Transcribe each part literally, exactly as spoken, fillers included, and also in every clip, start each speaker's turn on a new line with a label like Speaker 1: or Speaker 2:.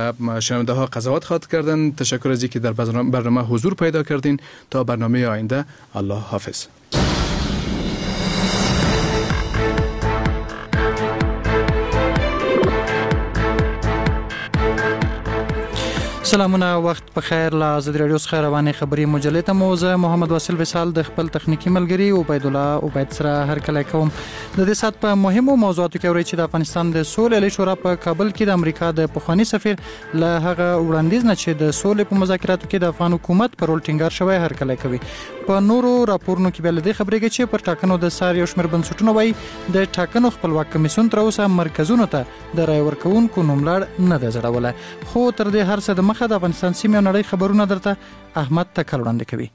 Speaker 1: و شنونده ها قضاوت خواهد کردن. تشکر از اینکه در برنامه حضور پیدا کردین. تا برنامه آینده، الله حافظ.
Speaker 2: سلامونه، وخت په خیر. له ازادي راډیو څخه روانې خبري مجلې ته مو زه محمد واصل وصال د خپل تخنیکی ملګری عبید الله عبید سره هر کله کوم. د دې سات په مهمو موضوعاتو کې اوري چې د افغانستان د سولې عالی شورا په کابل کې د امریکا د پخوانی سفیر له هغه وړاندیز نه چې د سولې په مذاکراتو کې د افغان حکومت پر رول ټینګار شوی هر کله کوي. په نورو راپورونو کې بل د خبرېږي چې پر ټاکنو د سار یو شمېر بنسټونو وایي د ټاکنو خپلواک کمیسیون تر اوسه مرکزونو ته د رای ورکوونکو نوملړ نه دی ځړولی. خو تر دې هر څه د مخه د افغانستان سیمې او نړۍ خبرونه درته احمد تکل وړاندې کوي.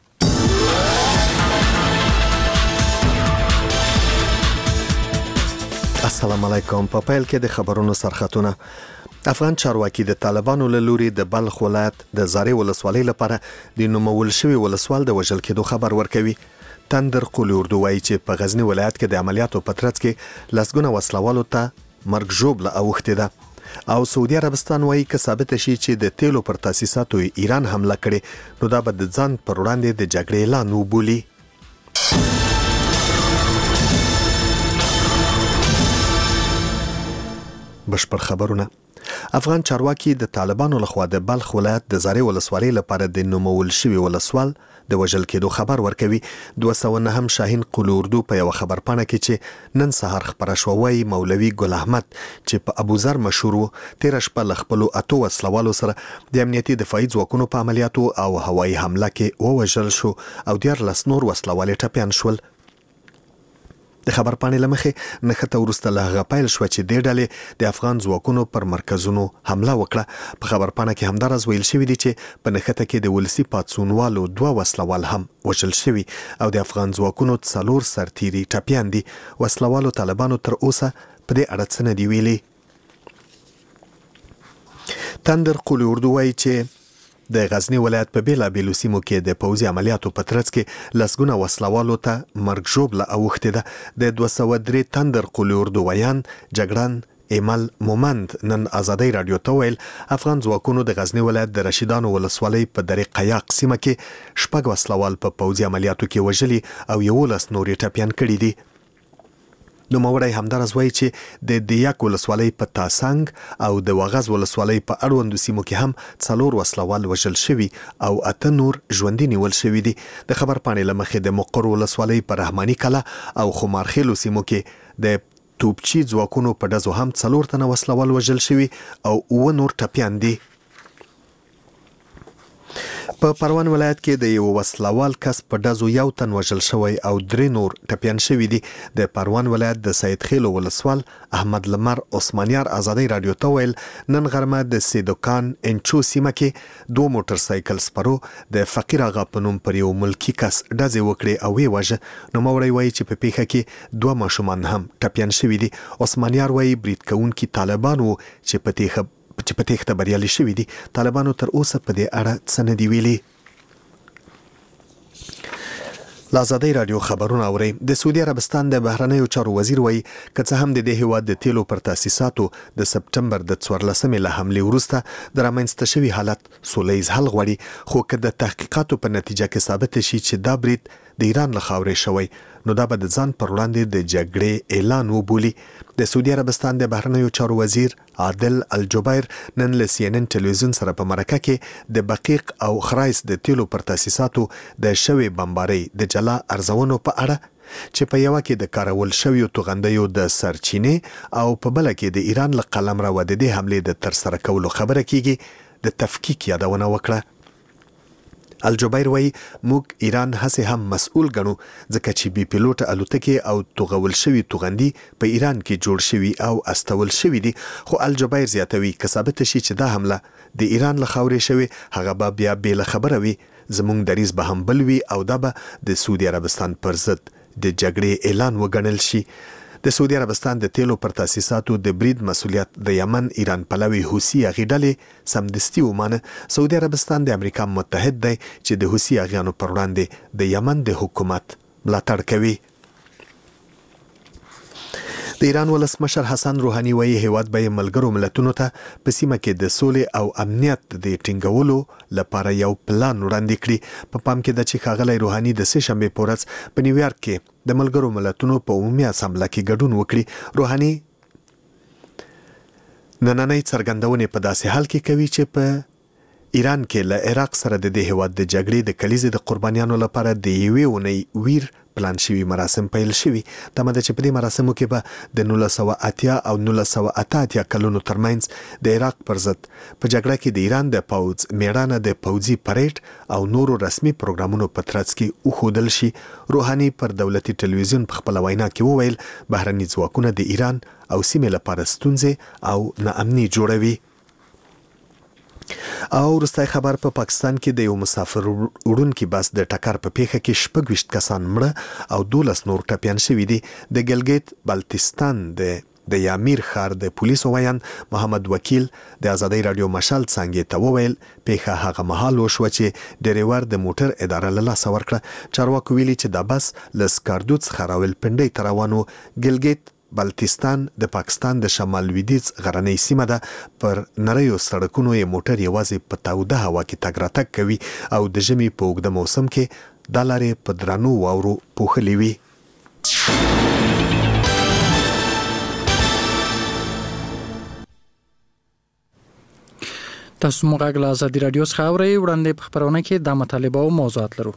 Speaker 3: السلام علیکم. په پیل کې د خبرونو سرخطونه. افغان چارواکي د طالبانو له لوري د بلخ ولایت د زارې ولسوالۍ لپاره د نومول شوي ولسوال د وژل کېدو خبر ورکوي. تندر قولي اردو وایي چې په غزنی ولایت کې د عملیاتو په ترڅ کې لسګونه وسلوالو ته مرګ ژوبله اوښتې ده. او سعودي عربستان وایي که ثابت شي چې د تیلو پر تاسیساتو ایران حمله کړي نو دا به د ځان پر وړاندې د جګړې اعلان وبولي. بشپړ خبرونه. افغان چارواکي د طالبانو لخوا د بلخ ولایت د زارې ولسوالۍ لپاره د نومول شوي ولسوال د وژل کېدو خبر ورکوي. دوه سوه نهم شاهین قولي اردو په یوه خبرپاڼه کې چې نن سهار خپره شوه وایي مولوي ګل احمد چې په ابوذر مشهور و تېره شپه له خپلو اتو وسلوالو سره د امنیتي دفاعي ځواکونو په عملیاتو او هوایي حمله کې ووژل شو او دیارلس نور وسلوال یې ټپیان شول. د خبرپاڼې له مخې نښته وروسته له هغه پیل شوه چې دې ډلې د افغان ځواکونو پر مرکزونو حمله وکړه. په خبرپاڼه کې همداراز ویل شوي دي چې په نښته کې د ولسي پاڅونوالو دوه وسلوال هم وژل شوي او د افغان ځواکونو څلور سرتیري ټپیان دي. وسلوالو طالبانو تر اوسه په دې اړه څه نه دي ویلي. تندر قولي اردو وایي چې د غزنی ولایت په بیلابیلو سیمو کې د پوځي عملیاتو په ترڅ کې لسګونه وسلوالو ته مرګ ژوبله اوښتې ده. د دوه سوه درې تندر قولي اردو ویان جګړن ایمل مومند نن ازادي رادیو ته ویل افغان ځواکونو د غزنی ولایت د رشیدانو ولسوالۍ په درې قیاق سیمه کې شپږ وسلوال په پوځي عملیاتو کې وژلي او یولس نور یې ټپیان کړي دي. نوموړی همداراز وایي چې د دیاک ولسوالۍ په تاسنګ او د وغز ولسوالۍ په اړوندو سیمو کې هم څلور وسلوال وژل شوي او اته نور ژوندي نیول شوي دي. د خبرپاڼې له مخې د مقر ولسوالۍ په رحماني کلا او خمارخیلو سیمو کې د توپچي ځواکونو په ډزو هم څلور تنه وسلوال وژل شوي او اووه نور ټپیان دي. په پروان ولایت کې د یو وسلوال کس په ډزو یو تن وژل شوی او درې نور ټپیان شوي دي. د پروان ولایت د سید خیلو ولسوال احمد لمر عثمانیار ازادي رادیو ته ویل نن غرمه د سیدوکان انچو سیمه کې دوه موټر سایکل سپرو د فقیر آغا په نوم پر یو ملکی کس ډزې وکړې او ویې وژه. نوموړی وایي چې په پیښه کې دوه ماشومان هم ټپیان شوي دي. عثمانیار وایي برید کوونکي طالبان وو چې په تیښه چې په تیښته بریالي شوي دي. طالبانو تر اوسه په دې اړه څه نه دي ویلي. له ازادي رادیو خبرونه اورئ. د سعودي عربستان د بهرنیو چارو وزیر وایي که څه هم د دې هیواد د تیلو پر تاسیساتو د سپټمبر د څوارلسمې له حملې وروسته د رامنځته شوي حالت سوله ییز حل غواړي خو که د تحقیقاتو په نتیجه کې ثابت شي چې دا برید د ایران له خاورې شوی نو دا به د ځان پر وړاندې د جګړې اعلان وبولي. د سعودي عربستان د بهرنیو چارو وزیر عادل الجبیر نن له سی ان ان ټلویزیون سره په مرکه کې د بقیق او خرایس د تیلو پر تاسیساتو د شوی بمبارۍ د جلا ارزونو په اړه چې په یوه کې د کارول شویو توغندیو د سرچینې او په بله کې د ایران له قلمرو د دې حملې د ترسره کولو خبره کیږي د تفکیک یادونه وکړه. الجبیر وایي موږ ایران هسې هم مسؤل ګڼو ځکه چې بي پیلوټه الوتکې او توغول شوي توغندي په ایران کې جوړ شوي او استول شوي دي. خو الجبیر زیاتوي که ثابت شي چې دا حمله د ایران له خاورې شوي هغه به بیا بېله خبره وي. زموږ دریځ به هم بل وي او دا به د سعودي عربستان پر ضد د جګړې اعلان وګڼل شي. د سعودي عربستان د تیلو پر تاسیساتو د برید مسؤلیت د یمن ایران پلوي حوثي اغې ډلې سمدستي ومانه. سعودي عربستان د امریکا متحد دی چې د حوثي اغیانو پر وړاندې د یمن د حکومت ملاتړ کوي. د ایران ولسمشر حسن روحاني وایي هیواد به ملګرو ملتونو ته په سیمه کې د سولې او امنیت د ټینګولو لپاره یو پلان وړاندې کړي. په پام کې ده چې ښاغلی روحاني د سه شنبې په ورځ په نیویارک کې د ملګرو ملتونو په عمومي اسامبله کې ګډون وکړي. روحاني نننۍ څرګندونې په داسې حال کې کوي چې په ایران کې له عراق سره د دې هیواد د جګړې د کلیزې د قربانیانو لپاره د یوې اونۍ ویر پلان شوي مراسم پیل شوي. تمه ده چې په دې مراسمو کې به د نولس سوه اتیا او نولس سوه اته اتیا کلونو ترمنځ د عراق پر ضد په جګړه کې د ایران د پوځ میړانه د پوځي پریډ او نورو رسمي پروګرامونو په ترڅ کې وښودل شي. روحاني پر دولتي ټلویزیون په خپله وینا کې وویل بهرني ځواکونه د ایران او سیمې لپاره ستونزې او ناامني جوړوي. او وروستی خبر په پا پاکستان کې د یو مسافر وړونکي بس د ټکر په پیښه کې شپږ ویشت کسان مړه او دولس نور ټپیان شوي دي. د ګلګیت بلتستان د د یامیر ښار د پولیسو ویان محمد وکیل د ازادۍ راډیو مشال څانګې ته وویل پیښه هغه مهال وشوه چې ډریور د موټر اداره له لاسه ورکړه. چارواکو ویلي چې دا بس له سکاردو څخه راولپنډۍ ته روان و. ګلګیت بلتستان د پاکستان د شمال لویدیځ غرنۍ سیمه ده. پر نریو سړکونو یې موټر یوازې په تاوده هوا کې تګ راتګ کوي او د ژمي په اوږده موسم کې دا لارې په درنو واورو پوښلې وي.
Speaker 2: تاسو موږ غږ له ازادي راډیو څخه اورئ. وړاندې په خپرونه کې دا مطالبه او موضوعات لرو.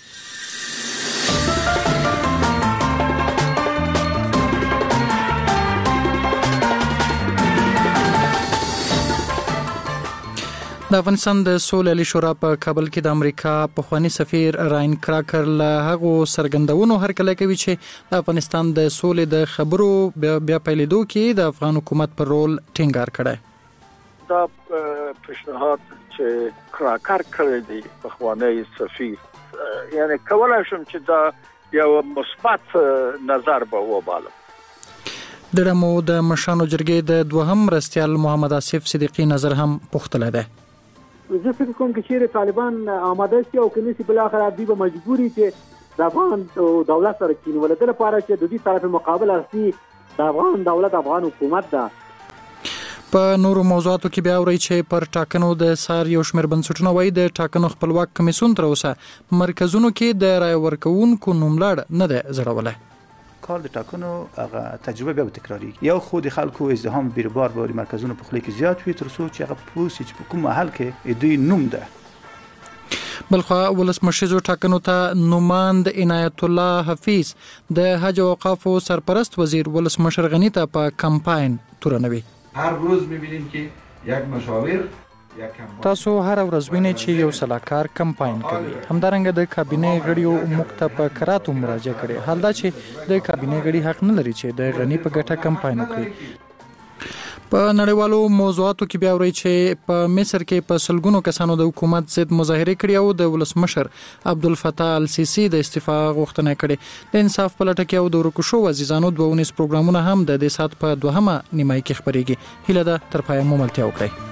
Speaker 2: د افغانستان د سولې عالی شورا په کابل کې د امریکا پخوانی سفیر راین کراکر له هغو څرګندونو هرکلی کوي چې د افغانستان د سولې د خبرو بیا پیلېدو کې د افغان حکومت پر رول ټینګار کړی.
Speaker 4: دا پیشنهاد چې کراکر کړی دی پخوانی سفیر یعنی کولای شم چې دا یو مثبت نظر به وبالم.
Speaker 2: د رمو د مشرانو جرګې د دوهم مرستیال محمد آصف صدیقي نظر هم پوښتلی دی.
Speaker 5: زه فکر کوم چې چیرې طالبان آماده شي او که نه شي بالاخره دوی به مجبوري چې د افغان دولت سره کینولو د دې لپاره چې د دوی طرف مقابل اصلي د افغان دولت افغان حکومت ده.
Speaker 2: په نورو موضوعاتو کې بیا اورئ چې پر ټاکنو د سار یو شمېر بنسټونه وایي د ټاکنو خپلواک کمیسیون تر اوسه په مرکزونو کې د رایې ورکوونکو نوملړ نه دی ځړولی.
Speaker 6: کار د ټاکنو هغه تجربه بیا تکراری یو خو د خلکو ازدحام بیربار به مرکزونو په خله کې زیات وي تر څو چې هغه پوسی چې په کوم محل کې دوی نوم ده.
Speaker 2: بلخوا ولسمشر ټاکنو ته نوماند عنایت الله حفیظ د حج او اوقافو سرپرست وزیر ولسمشر غنی ته په کمپاین تورنوي.
Speaker 7: هر روز می‌بینیم که یک مشاور
Speaker 2: تاسو هر ورځ وینئ چې یو سلاکار کمپاین کوي. همدارنګه د کابینې غړیو موږ ته په کراتو مراجعه کړې. حال دا چې د کابینې غړي حق نه لري چې د غني په ګټه کمپاین وکړي. په نړیوالو موضوعاتو کې بیا اورئ چې په مصر کې په سلګونو کسانو د حکومت ضد مظاهرې کړې او د ولسمشر عبدالفتاح السیسی د استعفا غوښتنه کړې. د انصاف په لټه کې او د ورکو شوو عزیزانو دوه ونیز پروګرامونه هم د دې ساعت په دوهمه نیمایي کې خپرېږي. هیله ده تر پایه مو ملتیا وکړئ.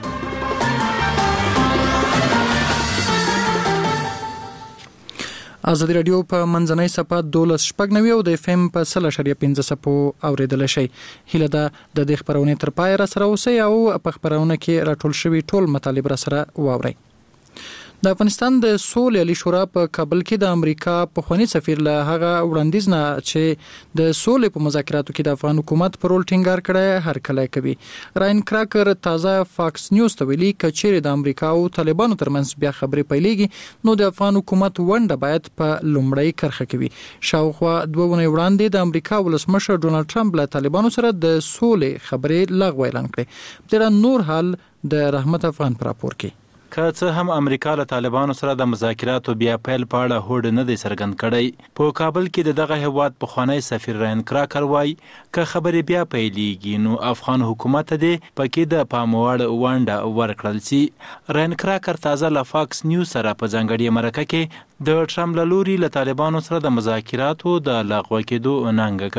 Speaker 2: ازادي راډیو په منځنۍ صفحه دولس شپږ نوي او د اف ام په سل اشاریه پنځه صفو اوریدل شي. هیله ده د دې خبرونې تر پای را سره اوسئ او په خبرونه کې راټول شوي ټول مطالب را سره واورئ. د افغانستان د سولې عالی شورا په کابل کې د امریکا پخوانی سفیر له هغه وړاندیز نه چې د سولې په مذاکراتو کې د افغان حکومت پر رول ټینګار کړی هرکلی کوي. راین کراکر تازه فاکس نیوز ته ویلي که چیرې د امریکا او طالبانو ترمنځ بیا خبرې پیلېږي نو د افغان حکومت ونډه باید په لومړۍ کرښه کې وي. شاوخوا دوه ونې وړاندې د امریکا ولسمشر ډونالډ ټرمپ له طالبانو سره د سولې خبرې لغوه اعلان کړې. په نور حال د رحمت افغان پر راپور کې
Speaker 8: که څه هم امریکا له طالبانو سره د مذاکراتو بیا پیل په اړه هوډ نه دی څرګند کړی. په کابل کې د دغه هیواد پخوانی سفیر راین کراکر وایي که خبرې بیا پیلېږي نو افغان حکومت ته دې پکې د پام وړ ونډه ورکړل شي. راین کراکر تازه له فاکس نیوز سره په ځانګړې مرکه کې د ټرمپ له لوري له طالبانو سره د مذاکراتو د لغوه کېدو ننګه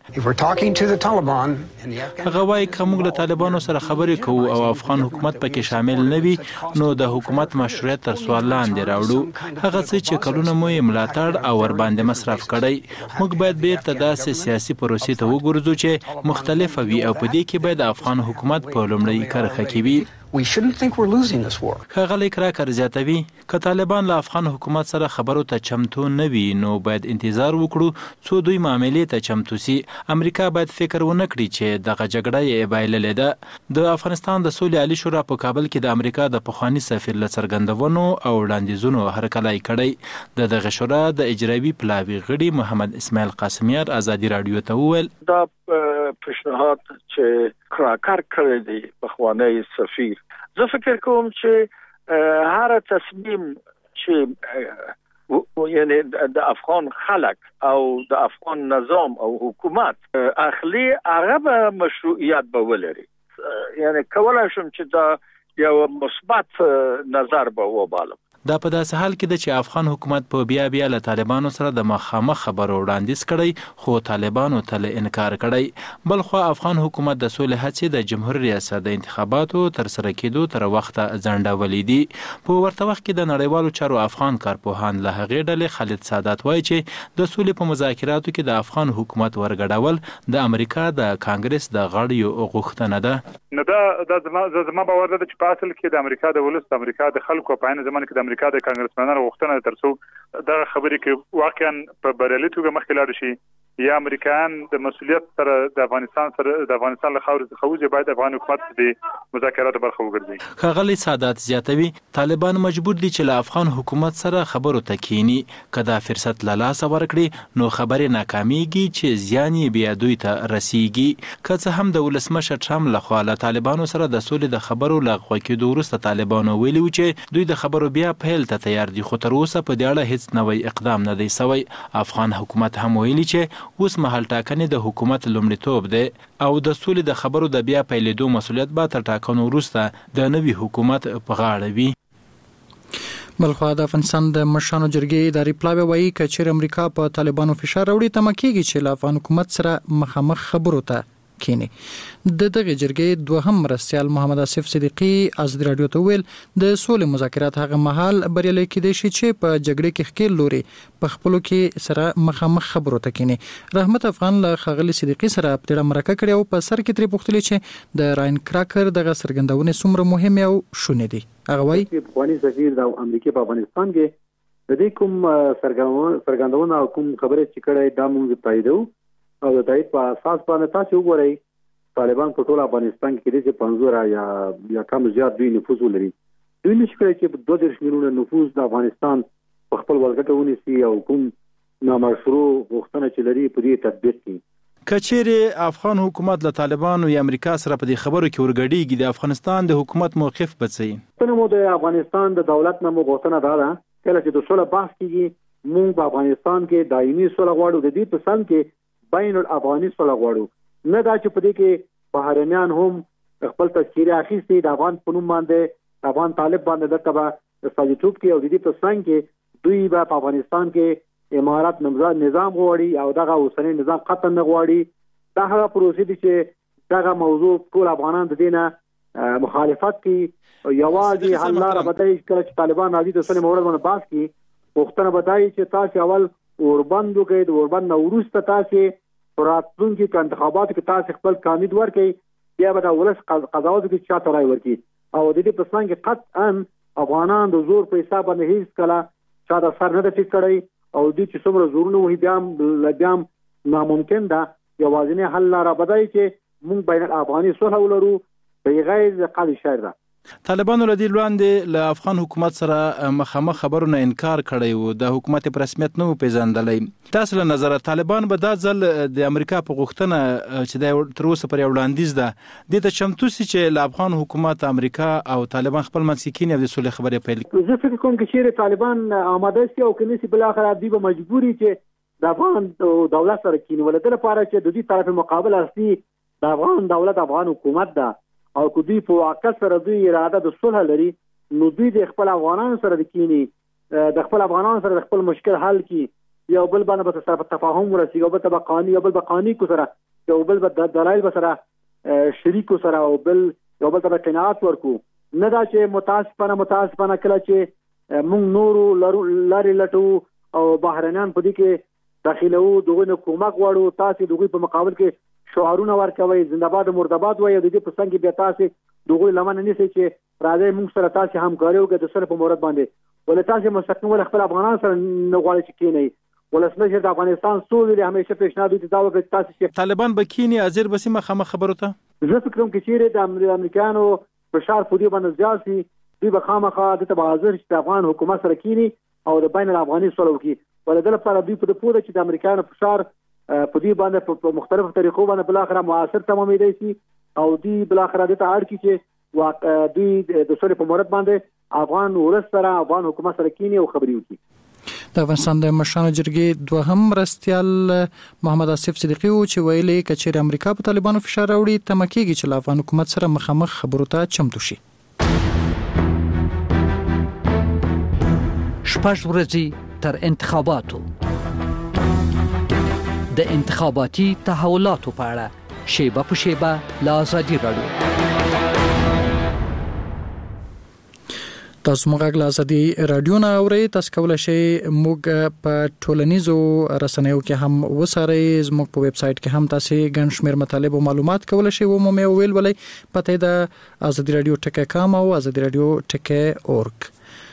Speaker 8: کړې. هغه وایي که موږ له طالبانو سره خبرې کوو او افغان حکومت پکې شامل نه وي نو د حکومت مشروعیت تر سوال لاندې راوړو. هغه څه چې کلونه مو یې ملاتړ او ورباندې مصرف کړی، موږ باید بیرته داسې سیاسي پروسې ته وګرځو چې مختلفه وي او په دې کې باید د افغان حکومت په لومړۍ کرښه کې وي. ښاغلی کراکر زیاتوي که طالبان له افغان حکومت سره خبرو ته چمتو نه وي نو باید انتظار وکړو څو دوی معاملې ته چمتو سي. امریکا باید فکر ونه کړي چې دغه جګړه یې بایللې ده. د افغانستان د سولې عالي شورا په کابل کې د امریکا د پخواني سفیر له څرګندونو او وړاندیزونو هرکلی کړی. د دغه شورا د اجرایي پلاوي غړي محمد اسماعیل قاسمیار ازادي راډیو ته وویل
Speaker 4: دا پیشنهاد چې کراکر کړی دی پخوانی سفیر، زه فکر کوم چې هر تصمیم چې یعنی د افغان خلک او د افغان نظام او حکومت اخلي هغه به مشروعیت به ولري. یعنی کولای شم چې دا یو مثبت نظر به وبالم.
Speaker 8: دا په داسې حال کې ده چې افغان حکومت په بیا بیا له طالبانو سره د مخامخ خبرو وړاندیز کړی خو طالبانو ته انکار کړی. بلخوا افغان حکومت د سولې هڅې د جمهوریت ریاست د انتخاباتو تر سره کېدو تر وخته ځنډولې دي. په ورته وخت کې د نړیوالو چارو افغان کارپوهان له هغې ډلې خالد سادات وایي چې د سولې په مذاکراتو کې د افغان حکومت ورګډول د امریکا د کانګرس د غړیو غوښتنه ده.
Speaker 9: نو دا د زما باور ده چې په اصل کې د امریکا د ولس د امریکا د خلکو په عین زمانه کې د امریکا د کانګرسمنانو غوښتنه ترڅو دا خبرې کې واقعا په بریالي توګه مخکې لاړ شي یا امریکایان د مسؤلیت سره د افغانستان سره د افغانستان له خاورې څخه وځي باید افغان حکومت د مذاکراتو برخه وګرځي.
Speaker 8: ښاغلی سادات زیاتوي طالبان مجبور دي چې له افغان حکومت سره خبرو ته کینی. که دا فرصت له لاسه ورکړي نو خبرې ناکامیږي چې زیان یې بیا دوی ته رسیږي. که څه هم د ولسمشر ټرمپ لخوا له طالبانو سره د سولې د خبرو لغوه کېدو وروسته طالبانو ویلي و چې دوی د خبرو بیا پیل ته تیار دي خو تر اوسه په دې اړه هیڅ نوی اقدام نه دی سوی. افغان حکومت هم ویلي چې اوس مهال ټاکنې د حکومت لومړیتوب دی او د سولې د خبرو د بیا پیلېدو مسؤلیت به تر ټاکنو وروسته د نوي حکومت په غاړه وي.
Speaker 2: بلخوا د افغانستان د مشرانو جرګې اداري پلاوی وایي که چېرې امریکا په طالبانو فشار راوړي تمه کېږي چې له افغان حکومت سره مخامخ خبرو ته کینی. د دغه جرګې دوهم مرستیال محمد آصف صدیقي ازادي راډیو ته ویل د سولې مذاکرات هغه مهال بریالي کېدای شي چې په جګړې کې ښکیل لوري په خپلو کې سره مخامخ خبرو ته کینی. رحمت افغان له ښاغلي صدیقي سره په تړه مرکه کړې او په سر کې ترې پوښتلې چې د راین کراکر دغه څرګندونې څومره مهمې او شونې دي. هغه وایي
Speaker 5: افغاني سفیر د امریکا په افغانستان کې د دې کوم څرګندونه او کوم خبره چې کړې دا موږ تاییدو او د تایید په اساس باندې تاسو وګورئ طالبان په ټول افغانستان کې د پنځه یا یا کم زیات دوی نفوذ لري. دوی نشي کولای چې دوه دېرش میلیونه نفوذ د افغانستان په خپل ولکټه ونیسي او کوم نامشروع غوښتنه چې لري په دې تطبیق کړي.
Speaker 8: که چیرې افغان حکومت له طالبانو یا امریکا سره په دې خبرو کې ورګډېږي د افغانستان د حکومت موقف به څه وي؟
Speaker 5: نو د افغانستان د دولت نه مو غوښتنه دا ده کله چې د سوله بحث کیږي موږ په افغانستان کې دایمي سوله غواړو. د دې په سم کې بین الافغاني سوله غواړو، نه دا چې په دې کې بهرنیان هم خپل تذکیره اخیستي د افغان په نوم باندې افغان طالب باندې د تبع استازیتوب کې او د دې په څنګ کې دوی به په افغانستان کې امارات نظام غواړي او دغه اوسنی نظام ختم نه غواړي. دا هغه پروسې دي چې دغه موضوع ټول افغانان د دې نه مخالفت کوي. یوازې حل لاره به دی کله چې طالبان راځي د سولې مورد باندې بحث کوي پوښتنه به دی چې تاسو اول اوربند وکړئ، د اوربند نه وروسته تاسو راتلونکي انتخاباتو کې تاسو خپل کاندید ورکړئ، بیا به د ولس قضاوت کې چا ته رای ورکړي. او د دې په څنګ کې قطعا افغانان د زور په حساب باندې هیڅ کله چا د سر نه ټیټ کړی او دې چې څومره زورونه وي بیا بیا ناممکن ده. یوازینی حل لاره به دی چې موږ بین الافغاني صلح ولرو بغیر قل شر ده.
Speaker 8: طالبانو له دې وړاندې له افغان حکومت سره مخامخ خبرونه انکار کړی و، د حکومت په رسمیت نه و پیژندلی. تاسو له نظره طالبان به دا ځل د امریکا په غوښتنه چې د تر اوسه پورې وړاندیز ده دې ته چمتو سي چې له افغان حکومت امریکا او طالبان خپل منځ کې کینی او د سولې خبرې پیل کړي؟
Speaker 5: زه فکر کوم چې چیرې طالبان آماده شي او کني چې بل اخر دوی به مجبوري چې د افغان دولت سره کینی ولته لپاره چې د دې طرف مقابل اصلي د افغان دولت افغان حکومت ده او کو دوی په واقع سره دوی اراده د صلح لري نو دوی د خپل افغانانو سره د کینی د خپل افغانانو سره د خپل مشکل حل کی یو بل باندې به سره تفاهم ورسیږي او به قانوني یو بل به قانوني کو سره یو بل به دلایل به سره شریکو سره او بل یو بل ته قناعت ورکو نه دا چې متاسفانه متاسفانه کله چې موږ نورو لارې لټو او بهرنیان په دې کې داخلو دغه کومک غواړو تاسو دغه په مقابل کې شعارونه ورکوي زنده‌باد مرده‌باد وایي د دې په څنګه بیا تاسو دغه لمن نه سي چې راځي موږ سره تاسو همکاري وکړو د سره په مورد باندې ولې تاسو مستقیم ول خپل افغانان سره نه غواړي چې کینی ولسمشر د افغانستان سولې همیشه پیشنهاد دي دا وکړي تاسو چې
Speaker 8: طالبان به کینی ازر بسې مخه خبرو ته
Speaker 5: زه فکر کوم چې چیرې د امریکانو فشار په دې باندې زیات شي دوی به خامخا د تبعاظر چې افغان حکومت سره کینی او د بین الافغاني سره وکړي ولې د لپاره دوی په پوره چې د امریکانو فشار په دې باندې په مختلفو طریقو باندې بل اخر موثر تمامېدای شي او دوی بل اخر د ته اړ کی چې دوی د سولې په مورد باندې افغان ولس سره افغان حکومت سره کینی او خبري وکړي.
Speaker 2: د افغانستان د مشرانو جرګې دوهم مرستیال محمد آصف صدیقی و چې ویلي کچېر امریکا په طالبانو فشار راوړي تمکیږي چې له افغان حکومت سره مخامخ خبرو ته چمتو شي.
Speaker 10: شپږ ورځې تر انتخاباتو د انتخاباتي تحولاتو په اړه شیبه په شیبه له ازادي راډیو.
Speaker 2: تاسو موږ له ازادي رادیو نه اورئ. تاسو کولای شئ موږ په ټولنیزو رسنیو کې هم وسارئ. زموږ په ویب سټ کې هم تاسو ګڼ شمېر مطالب او معلومات کولای شئ ومومئ او ویل ولئ. پته د ازادي رادیو ټکی کام او ازادي رادیو ټکی اورګ.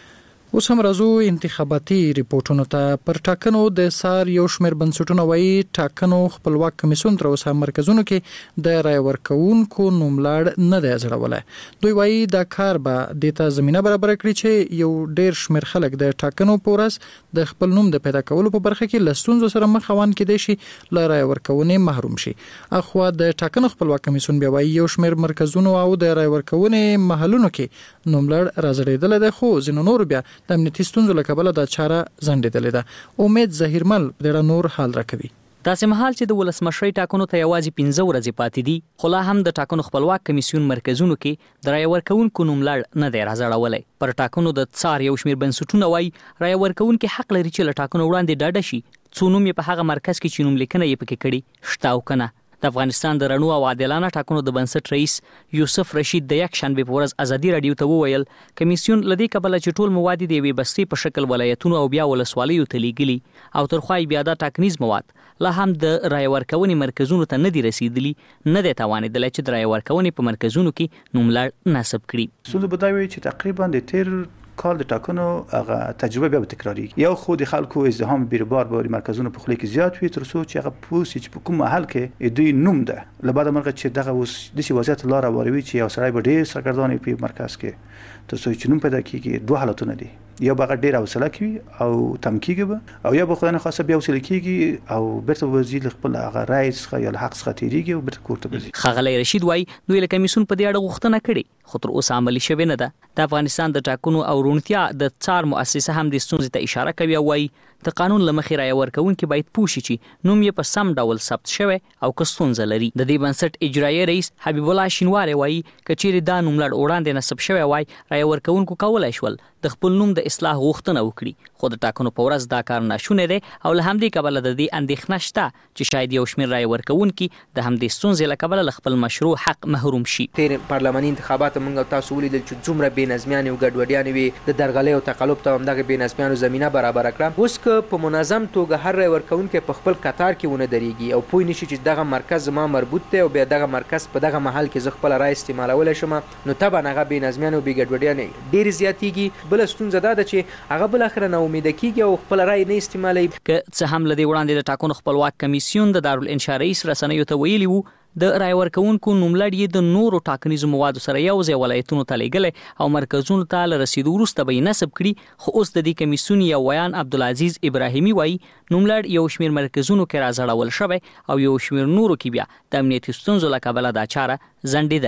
Speaker 2: اوس هم راځو انتخاباتي ریپورتونو ته. پر ټاکنو د سار یو شمېر بنسټونه وایي ټاکنو خپلواک کمیسیون تر اوسه مرکزونو کې د رای ورکوونکو نوملړ نه دی ځړولی. دوی وایي دا کار به د ته زمينه برابر کړي چې یو ډیر شمېر خلک د ټاکنو په ورځ د خپل نوم د پیدا کولو په برخه کې له ستونزو سره مخ روان کېدای شي له رای ورکونې محروم شي. اخوا د ټاکنو خپلواک کمیسیون بیا وایي یو شمېر مرکزونو او د رای ورکونې محلونو کې نوملړ راځړېدلی دی خو ځینو نور بیا د امنیتي ستونزو له کبله دا چاره ځنډېدلې ده. امید ظهیرمل ډېر نور حال راکوي.
Speaker 11: داسې مهال چې د ولسمشرۍ ټاکنو ته یوازې پنځه ورځې پاتې دي خو لا هم د ټاکنو خپلواک کمیسیون مرکزونو کې د رای ورکوونکو نوملړ نه دی راځړولی. پر ټاکنو د څار یو شمېر بنسټونه وایي رای ورکوونکي حق لري چې له ټاکنو وړاندې ډاډه شي څو نوم یې په هغه مرکز کې چې نوملیکنه یې پکې کړې شته او که نه. د افغانستان د رڼو او عادلانه ټاکنو د بنسټ رئیس یوسف رشید د یک شنبې په ورځ ازادي رادیو ته وویل کمیسیون لدې کبله چې ټول مواد د یوې بستې په شکل ولایتونو او بیا ولسوالیو ته لیږلي او ترخوای بیا د ټاکنیز مواد لا هم د رای ورکونې مرکزونو ته نه دي رسیدلي نه دی توانېدلی چې د رای ورکونې په مرکزونو کې نوملړ نصب کړي.
Speaker 6: ستونزه به دا وي چې تقریبا د تیر کال د ټاکنو هغه تجربه بیا تکراری یو خو د خلکو ازدحام بیربار به مرکزونو په خله کې زیات وي تر څو چې هغه پوسی چې په کوم محل کې دوی نوم ده لبعد مرکز چې دغه اوس د سی وضعیت لاره وروي چې یو سړی به ډیر سرګردانې په مرکز کې تر څو چې نوم پیدا کیږي دوه حالتونه دي یا به ډیر حوصله کوي او تمکیږي او یا به خدای نه خاصه بیا حوصله کیږي او بیرته وزیر خپل هغه رئیس څخه یا حق څخه تیریږي او بیرته کوټه بزي.
Speaker 11: خغلی رشید وای دوی له کمیسیون په دې اړه غوښتنه کړې خو تر اوسه عملي شوې نه ده. د افغانستان د ټاکنو او رونتیا د څار مؤسسه هم د ستونزې ته اشاره کوي او وای د قانون له مخې رای ورکوونکي باید پوه شي چې نوم یې په سم ډول ثبت شوی او که ستونزه لري. د دې بنسټ اجرایي رئیس حبیب الله شینواری وایي که چیرې دا نوملړ وړاندې نصب شوی وای رای ورکوونکو کولی شول د خپل نوم د اصلاح غوښتنه وکړي خو د ټاکنو په ورځ دا کار ناشونی دی او له همدې کبله د دې اندېښنه شته چې شاید یو شمېر رای ورکوونکي د همدې ستونزې له کبله له خپل مشروع حق محروم شي.
Speaker 12: تیر پارلماني انتخابات موږ تاسو ولیدل چې څومره بېنظمیانې او ګډوډیانې وي د درغلۍ او تقلب ته همدغه بېنظمیانو زمینه برابره کړه. اوس که په منظم توګه هر رای ورکوونکی په خپل قطار کې ونه درېږي او پوه نشي چې دغه مرکز زما مربوط دی او بیا دغه مرکز په دغه محل کې زه خپله رای استعمالولی شم نو طبعا هغه بېنظمیانې او بې ګډوډیانې ډېرې زیاتېږي. بله ستونزه دا ده چې هغه بالاخره ناامیده کیږي او خپل رای نه استعمالوي.
Speaker 11: که څه هم له دې وړاندې د ټاکنو خپلواک کمیسیون د دارالانشا رئیس رسنیو ته ویلي وو د رای ورکوونکو نوملړ یې د نورو ټاکنیزو موادو سره یو ځای ولایتونو ته لیږلی او مرکزونو ته له رسیدو وروسته به یې نصب کړي خو اوس د دې کمیسیون یو ویان عبدالعزیز ابراهیمي وایي نوملړ یو شمېر مرکزونو کې راځړول شوی او یو شمېر نورو کې بیا د امنیتي ستونزو له کبله دا چاره ځنډېدلې ده.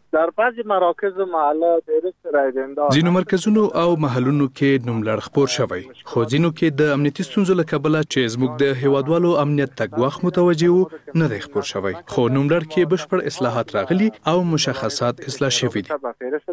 Speaker 13: در بعضی مراکز و محلات ډېر رایدنده
Speaker 1: ځینو مرکزونو او محلونو کې نوملړ خپور شوی، خو ځینو کې د امنیتي ستونزو له کبله چې زموږ د هیوادوالو امنیت ته ګواښ متوجه وو نه دی خپور شوی، خو نوملړ کې بشپړ اصلاحات راغلي او مشخصات اصلاح شوي دي.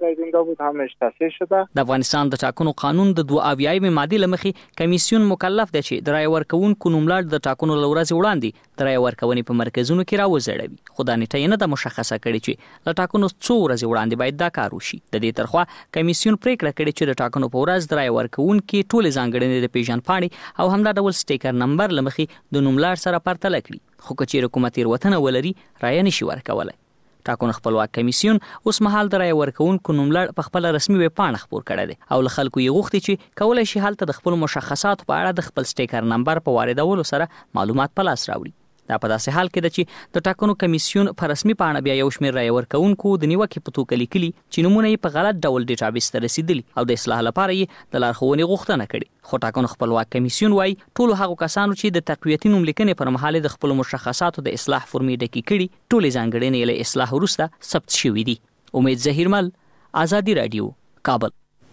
Speaker 11: د افغانستان د ټاکنو قانون د دوه اویایم ماده لمخې کمیسیون مکلف دی چې د رای ورکوونکو نوملړ د ټاکنو لورځ وړاندې د رای ورکونې په مرکزونو کې راوځړوي، خو دا نیټه نه د مشخصه کړي چې د ټاکنو څو ورځې وړاندې باید دا کار وشي. د دې ترخوا کمیسیون پریکړه کړې چې د ټاکنو په ورځ د رای ورکوونکو ټولې ځانګړنې د پیژن پاڼې او همدا ډول سټیکر نمبر لمخې د نوملړ سره پرتله کړي، خو که چیرې کومه تېروتنه ولري رای نشي ورکولی. ټاکنو خپلواک کمیسیون اوس مهال د رای ورکوونکو نوملړ په خپل رسمي ویب پاڼه خپور کړی دی او له خلکو یې غوښتي چې کولای شي هلته د خپل مشخصاتو په اړه د خپل سټیکر نمبر په واردولو سره معلومات په لاس راوړي. دا په داسې حال کې ده چې د ټاکنو کمیسیون په رسمي پاڼه بیا یو شمېر رای ورکوونکو د نیوکې په توګه لیکلي چې نومونه یې په غلط ډول ډیټابیس ته رسیدلي او د اصلاح لپاره یې د لارښوونې غوښتنه کړې، خو ټاکنو خپلواک کمیسیون وایي ټولو هغو کسانو چې د تقویتي نوملیکنې پر مهال د خپلو مشخصاتو د اصلاح فورمې ډکې کړي ټولې ځانګړنې له اصلاح وروسته ثبت شوي دي. امید ظهیرمل، آزادي راډیو، کابل.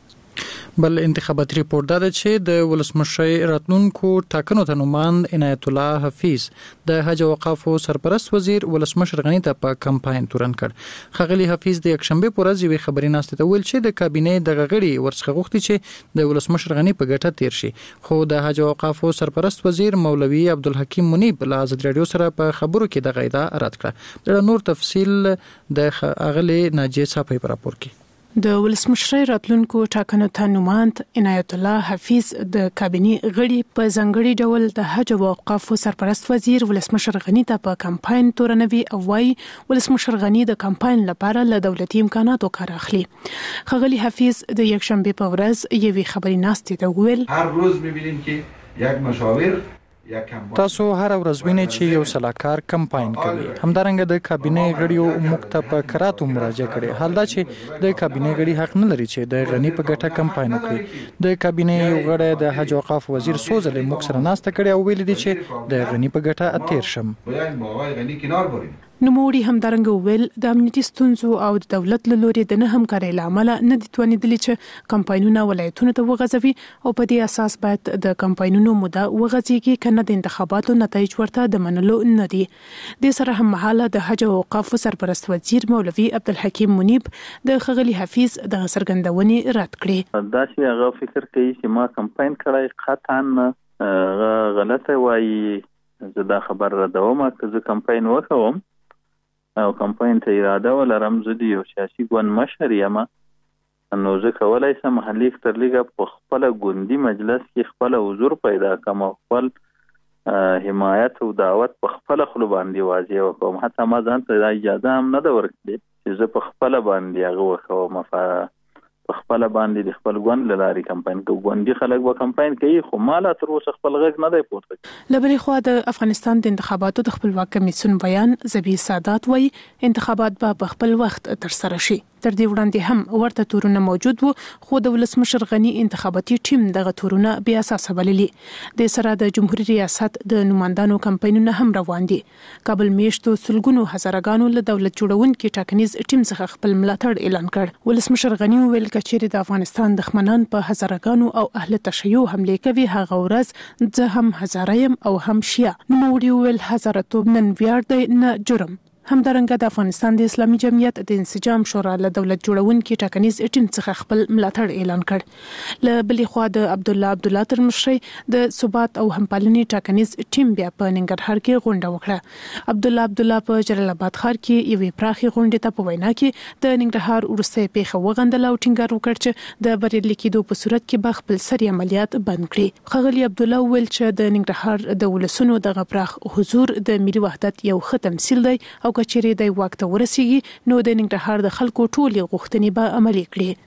Speaker 2: بل انتخاباتي ریپورت دا ده چې د ولسمشر راتلونکو ټاکنو ته نوماند عنایت الله حفیظ د حج او اوقافو سرپرست وزیر ولسمشر غنی ته په کمپاین تورن کړ. ښاغلي حفیظ د یکشنبه په ورځ یوې خبري ناستې ته ویل چې د کابینې دغه غړي ورڅخه غوښتي چې د ولسمشر غنی په ګټه تیر شي، خو د حج او اوقافو سرپرست وزیر مولوي عبدالحکیم منیب له آزاد رادیو سره په خبرو کې دغه ادعا رد کړه. د نور تفصیل د اغلې ناجیه صافی په راپور کې.
Speaker 14: د ولسمشر راتلونکو ټاکنو ته نوماند عنایت الله حفیظ د کابینې غړي په ځانګړي ډول د حج او اوقافو سرپرست وزیر ولسمشر غنی ته په کمپاین تورنوي او وايي ولسمشر غنی د کمپاین لپاره له دولتي امکاناتو کار اخلي. ښاغلي حفیظ د یکشنبه په ورځ یوې خبري ناستې ته وویل
Speaker 7: هر روز می‌بینیم که یک مشاور
Speaker 2: تاسو هر ورځ وینئ چې یو سلاکار کمپاین کوي، همدارنګه د کابینې غړیو موږ ته په کراتو مراجعه کړې. حال دا چې د کابینې غړي حق نه لري چې د غنی په ګټه کمپاین وکړي. د کابینې یو غړی د حج او اوقاف وزیر څو ځلې موږ سره ناسته کړې او ویلي دي چې د غنی په ګټه اتیر شم.
Speaker 14: نوموړي همدارنګه وویل د امنیتي ستونزو او د دولت له لوري د نه همکارۍ له امله نه دي توانېدلي چې کمپاینونه ولایتونو ته وغځوي او په دې اساس باید د کمپاینونو موده وغځېږي که نه د انتخاباتو نتایج ورته د منلو نه دي. د سره هم مهاله د حج او اوقافو سرپرست وزیر مولوي عبدالحکیم منیب د ښاغلي حفیظ د څرګندونې رد کړې.
Speaker 15: دا چې هغه فکر کوي چې ما کمپاین کړی قطعا غلطه وایي. زه دا خبر ردوم که زه کمپاین وکوم او کمپاین ته اراده ولرم، زه د یو سیاسي ګوند مشر یم، نو زه کولی شم لیک تر لیکه په خپله ګوندي مجلس کې خپله حضور پیدا کړم او خپل حمایت او دعوت په خپله خوله باندې واضح وکړم. حتی ما ځان ته دا اجازه هم نه ده ورکړې چې زه په خپله باندې هغه وکړم، په خپله باندې د خپل ګوند له لارې کمپاین کوو. ګوندي خلک به کمپاین کوي، خو ما لا تر اوسه خپل غږ نه دی پورته کړی.
Speaker 14: له بلې خوا د افغانستان د انتخاباتو د خپلواک کمیسیون بیان ذبیح سادات وایي انتخابات به په خپل وخت ترسره شي. تر دې وړاندې هم ورته تورونه موجود وو، خو د ولسمشر غنی انتخاباتي ټیم دغه تورونه بیا اساسه بللي. د سره د جمهوریت ریاست د نمائندانو کمپاینونه هم روان دي. کابل میشتو سلګونو هزارګانو له دولت جوړونکي ټاکنیز ټیم څخه خپل ملاتړ اعلان کړ. ولسمشر غنی ویل کچېرې د افغانستان دښمنان په هزارګانو او اهل تشیع حمله کوي، هغه ورځ زه هم هزاره یم او هم شیعه. نوموړي ویل هزاره توب نن ویاړ دی نه جرم. همدارنګه د افغانستان د اسلامي جمعیت د انسجام شورا له دولت جوړونکي ټاکنیز ټیم څخه خپل ملاتړ اعلان کړ. له بلې خوا د عبدالله عبدالله تر مشرۍ د ثبات او همپالنې ټاکنیز ټیم بیا په ننګرهار کې غونډه وکړه. عبدالله عبدالله په جلال آباد ښار کې یوې پراخې غونډې ته په وینا کې د ننګرهار وروستۍ پیښه وغندله او ټینګار وکړ چې د بریالي کېدو په صورت کې به خپل سري عملیات بند کړي. ښاغلي عبدالله وویل چې د ننګرهار د ولسونو دغه پراخ حضور د ملي وحدت یو ښه تمثیل دی او که چیرې دی واک ته ورسیږي نو د ننګرهار د خلکو ټولې غوښتنې به عملي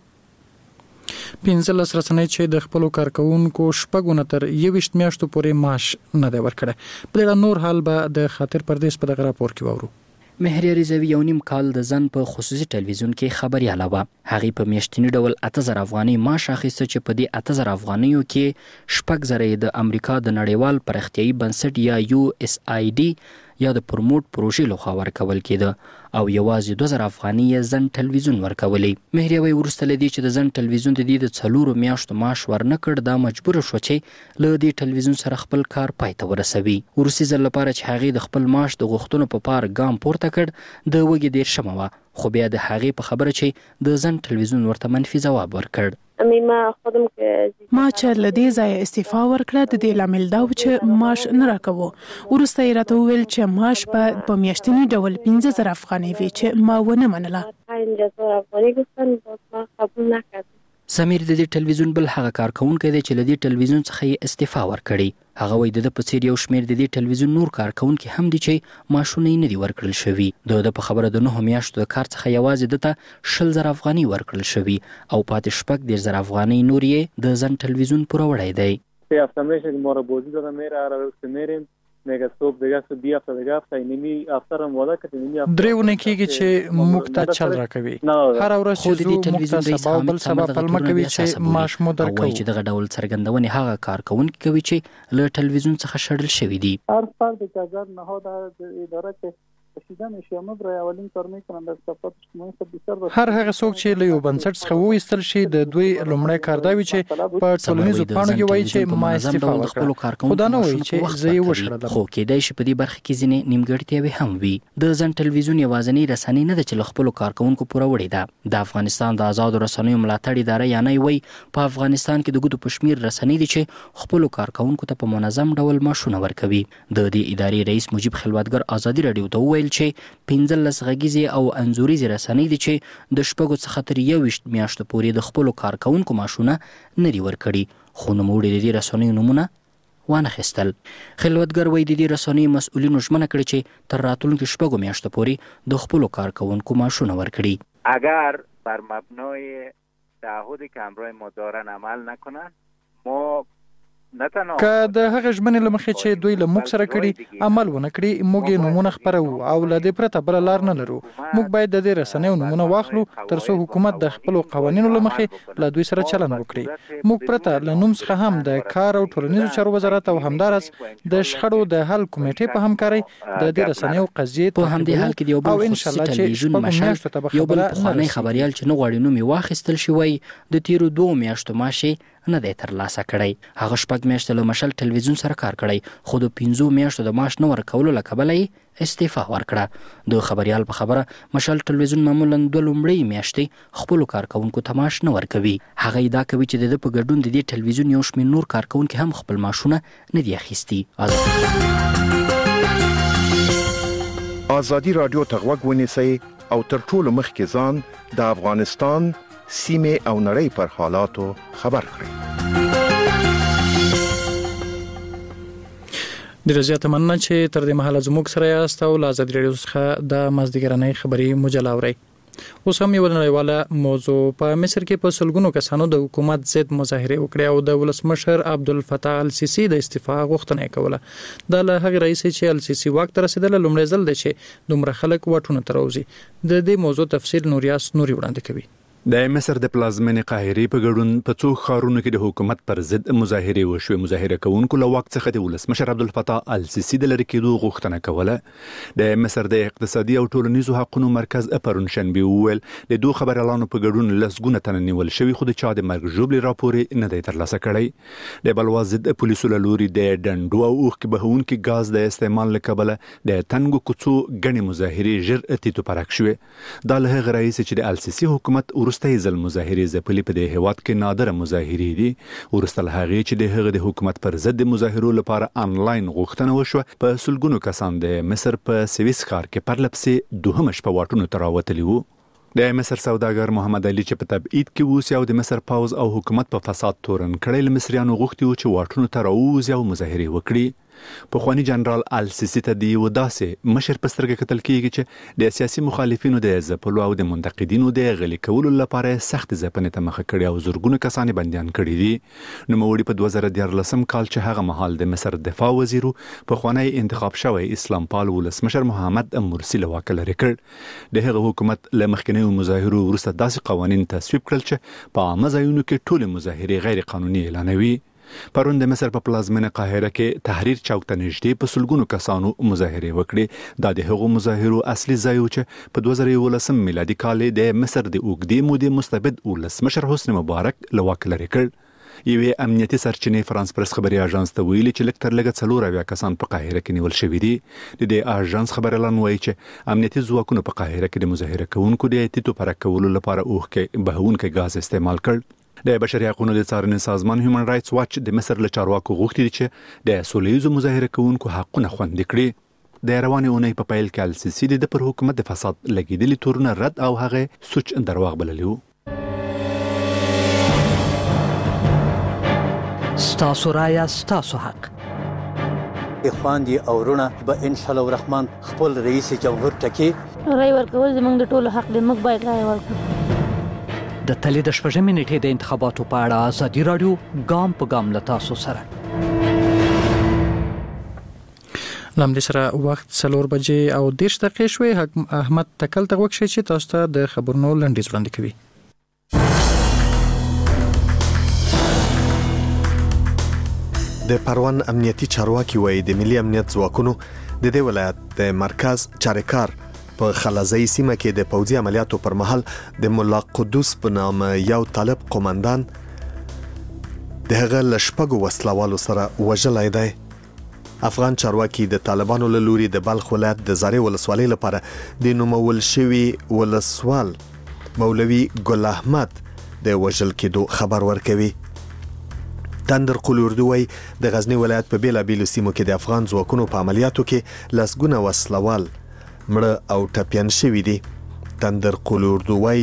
Speaker 14: کړي.
Speaker 2: پنځلس رسنۍ چې د خپلو کارکوونکو شپږو نه تر یویشت میاشتو پورې معاش نه دی ورکړی. په دې نور حال به د خاطر پردیس په دغه راپور کې واورو.
Speaker 16: مهر رضوی یو نیم کال د ځن په خصوصي ټلویزیون کې خبرياله وه. هغې په میاشتني ډول اته زره افغانۍ معاش اخیسته چې په دې اته زره افغانیو کې شپږ زره یې د امریکا د نړیوال پراختیایي بنسټ یا یو اس آی ډي یا د پروموټ پروژې لخوا ورکول کېده او یوازې دوه زره افغانۍ یې ځنډ ټلویزیون ورکولی. مهریوی وروسته له دې چې د ځنډ ټلویزیون د دې د څلورو میاشتو معاش ورنه کړ، دا مجبوره شوه چې له دې ټلویزیون سره خپل کار پای ته ورسوي. وروستي ځل لپاره چې هغې د خپل معاش د غوښتنو په پار ګام پورته کړ د وږې دېرشمه وه، خو بیا د هغې په خبره چې د ځنډ ټلویزیون ورته منفي ځواب ورکړ.
Speaker 14: ما چې له دې ځایه استعفا ورکړه د دې لامل دا و چې معاش نه راکوو. وروسته یې راته وویل چې معاش به په میاشتني ډول پنځه زره افغانۍ وي چې ما ونه منله.
Speaker 16: سمیر د دې ټلویزیون بل هغه کارکونکی دی چې له دې ټلویزیون څخه یې استعفا ورکړې. هغه وایي د ده په څېر یو شمېر د دې ټلویزیون نور کارکونکي هم دي چې معاشونه یې نه دي ورکړل شوي. د ده په خبره د نهو میاشتو د کار څخه یوازې ده ته شل زره افغانۍ ورکړل شوي او پاتې شپږ دېرش زره افغانۍ نور یې د ځنډ ټلویزیون پوروړی دی.
Speaker 13: سه هفته میشه که ما را بازی دادن میره هر روز میریم میگه صبح دیگه است بیا هفته دیگه هفته نیمی هفته هم وعده کړی نیمی هفته
Speaker 2: درې ونې کېږي چې موږ ته چل راکوي. هر ورځ چې زه موږ ته سبا بل سبا پلمه کوي چې معاش مو درکوو.
Speaker 16: وایي چې دغه ډول څرګندونې هغه کارکونکي کوي چې له ټلویزیون څخه شړل شوي دي.
Speaker 13: هر فرد که اگر نهاد اداره که کشیدن شامل برای اولین کار میکنن در صفات اجتماعی خود بسیار
Speaker 2: هر هغه څوک چې له یو بنسټ څخه وایستل شي د دوی لومړی کار دا وي چې په ټولنیزو پاڼو کې وایي چې ما استعفا ورکړه، خو دا نه وایي چې زه یې وشړلم.
Speaker 16: خو کېدای شي په دې برخه کې ځینې نیمګړتیاوې هم وي. د ځنډ ټلویزیون یوازینۍ رسنۍ نه ده چې له خپلو کارکوونکو پوروړې ده. د افغانستان د آزادو رسنیو ملاتړ اداره یانۍ وایي په افغانستان کې د ګوتو په شمېر رسنۍ دي چې خپلو کارکوونکو ته په منظم ډول معاشونه ورکوي. د دې ادارې رئیس مجیب خلوتګر ازادي راډیو ته وویل چې پنځلس غږیزې او انځوریزې رسنۍ دي چې د شپږو څخه تر یوویشت میاشتو پورې د خپلو کارکوونکو معاشونه نه دي ورکړي، خو نوموړي د دې رسنیو نومونه وانخیستل. خلوتګر وایي د دې رسنیو مسؤلینو ژمنه کړې چې تر راتلونکو شپږو میاشتو پورې د خپلو کارکوونکو معاشونه ورکړي.
Speaker 17: اگر بر مبنای تعهدی که همراه ما دارن عمل نکنن ما
Speaker 2: که د هغه ژمنې له مخې چې دوی له موږ سره کړي عمل ونه کړي، موږ یې نومونه خپروو او له دې پرته بله لار نه لرو. موږ باید د دې رسنیو نومونه واخلو تر څو حکومت د خپلو قوانینو له مخې له دوی سره چلند وکړي. موږ پرته له نوم څخه هم د کار او ټولنیزو چارو وزارت او همداراز د شخړو د حل کمیټې په همکارۍ د دې رسنیو قضیې
Speaker 16: په همدې حال کې د یو بل خصوصي ټلویزیون مشر یو بل پخوانی خبریال چې نه غواړي نوم یې واخیستل شي وایي د تیرو دوو میاشتو معاشې نه دی ترلاسه کړی. هغه شپږ میاشتې له مشل ټلویزیون سره کار کړی، خو د پنځو میاشتو د معاش نه ورکولو له کبله یې استعفا ورکړه. د خبریال په خبره مشل ټلویزیون معمولا دوه لومړۍ میاشتې خپلو کارکوونکو ته معاش نه ورکوي. هغه ادعا کوي چې د ده په ګډون د دې ټلویزیون یو شمېر نور کارکوونکي هم خپل معاشونه نه دي اخیستي.
Speaker 18: ازادي راډیو ته غوږ ونیسئ او تر ټولو مخکې ځان د افغانستان سیمې او نړۍ پر حالاتو خبر کړئ.
Speaker 2: ډېره زیاته مننه چې تر دې مهاله زموږ سره یاست او له ازادي راډیو څخه د مازدیګرنۍ خبري مجله اورئ. اوس هم یوه نړیواله موضوع. په مصر کې په سلګونو کسانو د حکومت ضد مظاهرې وکړې او د ولسمشر عبدالفتاح السیسي د استعفا غوښتنه یې کوله. دا له هغې راهیسې چې السیسي واک ته رسېدله لومړی ځل دی چې دومره خلک واټونو ته راوځي. د دې موضوع تفصیل نوریاس نوري وړاندې کوي.
Speaker 19: د مصر د پلازمینې قاهرې په ګډون په څو ښارونو کې د حکومت پر ضد مظاهرې وشوې. مظاهره کوونکو له واک څخه د ولسمشر عبدالفتاح السیسي د لرې کېدو غوښتنه کوله. د مصر د اقتصادي او ټولنیزو حقوقو مرکز پرون شنبه وویل د دوه خبريالانو په ګډون لسګونه تنه نیول شوي، خو د چا د مرګ ژوبلې راپور نه دی ترلاسه کړی. د بلوا ضد پولیسو له لوري د ډنډو او اوښکې بهونکي ګاز د استعمال له کبله د تنګو کوڅو ګڼې مظاهرې ژر تیتو پرک شوې. دا له هغه راهیسې چې د السیسي حکومت وروستی ځل مظاهرې ځپلې په دې هېواد کې نادره مظاهرې دي. وروسته له هغې چې د هغه د حکومت پر ضد د مظاهرو لپاره آنلاین غوښتنه وشوه، په سلګونو کسان د مصر په سویس ښار کې پرله پسې دوهمه شپه واټونو ته راوتلي وو. د مصر سوداګر محمد علي چې په تبعید کې اوسي او د مصر پوځ او حکومت په فساد تورن کړی، له مصریانو غوښتي وو چې واټونو ته راووځي او مظاهرې وکړي. پخوانی جنرال السیسي ته د یو داسې مشر په سترګه کتل کېږي چې د سیاسي مخالفینو د ځپلو او د منتقدینو د غلي کولو لپاره سخت ځپنې ته مخه کړې او زرګونه کسان بندیان کړي دي. نوموړي په دوه زره دیارلسم کال چې هغه مهال د مصر دفاع وزیر پخوانی انتخاب شوی اسلام پال ولسمشر محمد مرسی له واکه لرې کړ. د هغه حکومت له مخکنیو مظاهرو وروسته داسې قوانین تصویب کړل چې په عامه ځایونو کې ټولې مظاهرې غیر قانوني اعلانوي. پرون د مصر په پلازمینه قاهره کې تحریر چوک ته نږدې په سلګونو کسانو مظاهره وکړې. دا د هغو مظاهرو اصلي ځای و چې په دوه زره یولسم میلادي کال د مصر د اوږدې مودې مستبد ولسمشر حسني مبارک له واک لرې کړ. یوې امنیتي سرچینې فرانس پرس خبري اژانس ته ویلي چې لږ تر لږه څلور اویا کسان په قاهره کې نیول شوي دي. د دې اژانس خبريالان وایي چې امنیتي ځواکونو په قاهره کې د مظاهره کوونکو د تیتو پرک کولو لپاره اوښکې بهونکي غاز استعمال کړ. د بشري حقوقو د څارنې سازمان هیومن رائټس واچ د مصر له چارواکو غوښتي چې د سولهییزو مظاهره کوونکو حقونه خوندي کړي. د روانې اونۍ په پیل کې السیسي د پر حکومت د فساد لګیدلي تورونه رد او هغه سوچ درواغ بللی وو.
Speaker 10: ستاسو رایه ستاسو حق.
Speaker 20: اخواندي او رونه به ان شاء الله الرحمن خپل رئیس جمهور ټکی
Speaker 21: رای ورکول زموږ د ټولو حق دی. موږ باید رای ورکړو.
Speaker 10: د تلې د شپږمې نیټې د انتخاباتو په اړه ازادي راډیو ګام په ګام له تاسو سره.
Speaker 2: لمدې سره وخت څلور بجې او دېرش دقیقې شوې. احمد تکل ته وکړئ چې تاسو ته د خبرونو لنډیز وړاندې کوي.
Speaker 3: د پروان امنیتي چارواکي وایي د ملي امنیت ځواکونو د دې ولایت د مرکز چارکار په خلازۍ سیمه کې د پوځي عملیاتو پر مهال د مولا قدوس په نام یو طالب قومندان د هغه له شپږو وسلوالو سره وژلی دی. افغان چارواکي د طالبانو له لوري د بلخ ولایت د زارې ولسوالۍ لپاره د نومول شوي ولسوال مولوي ګل احمد د وژل کېدو خبر ورکوي. تندر قول اردو وای د غزنی ولایت په بیلابیلو سیمو کې د افغان ځواکونو په عملیاتو کې لسګونه وسلوال مړه او ټپیان شوي دي. تندر قول اردو وای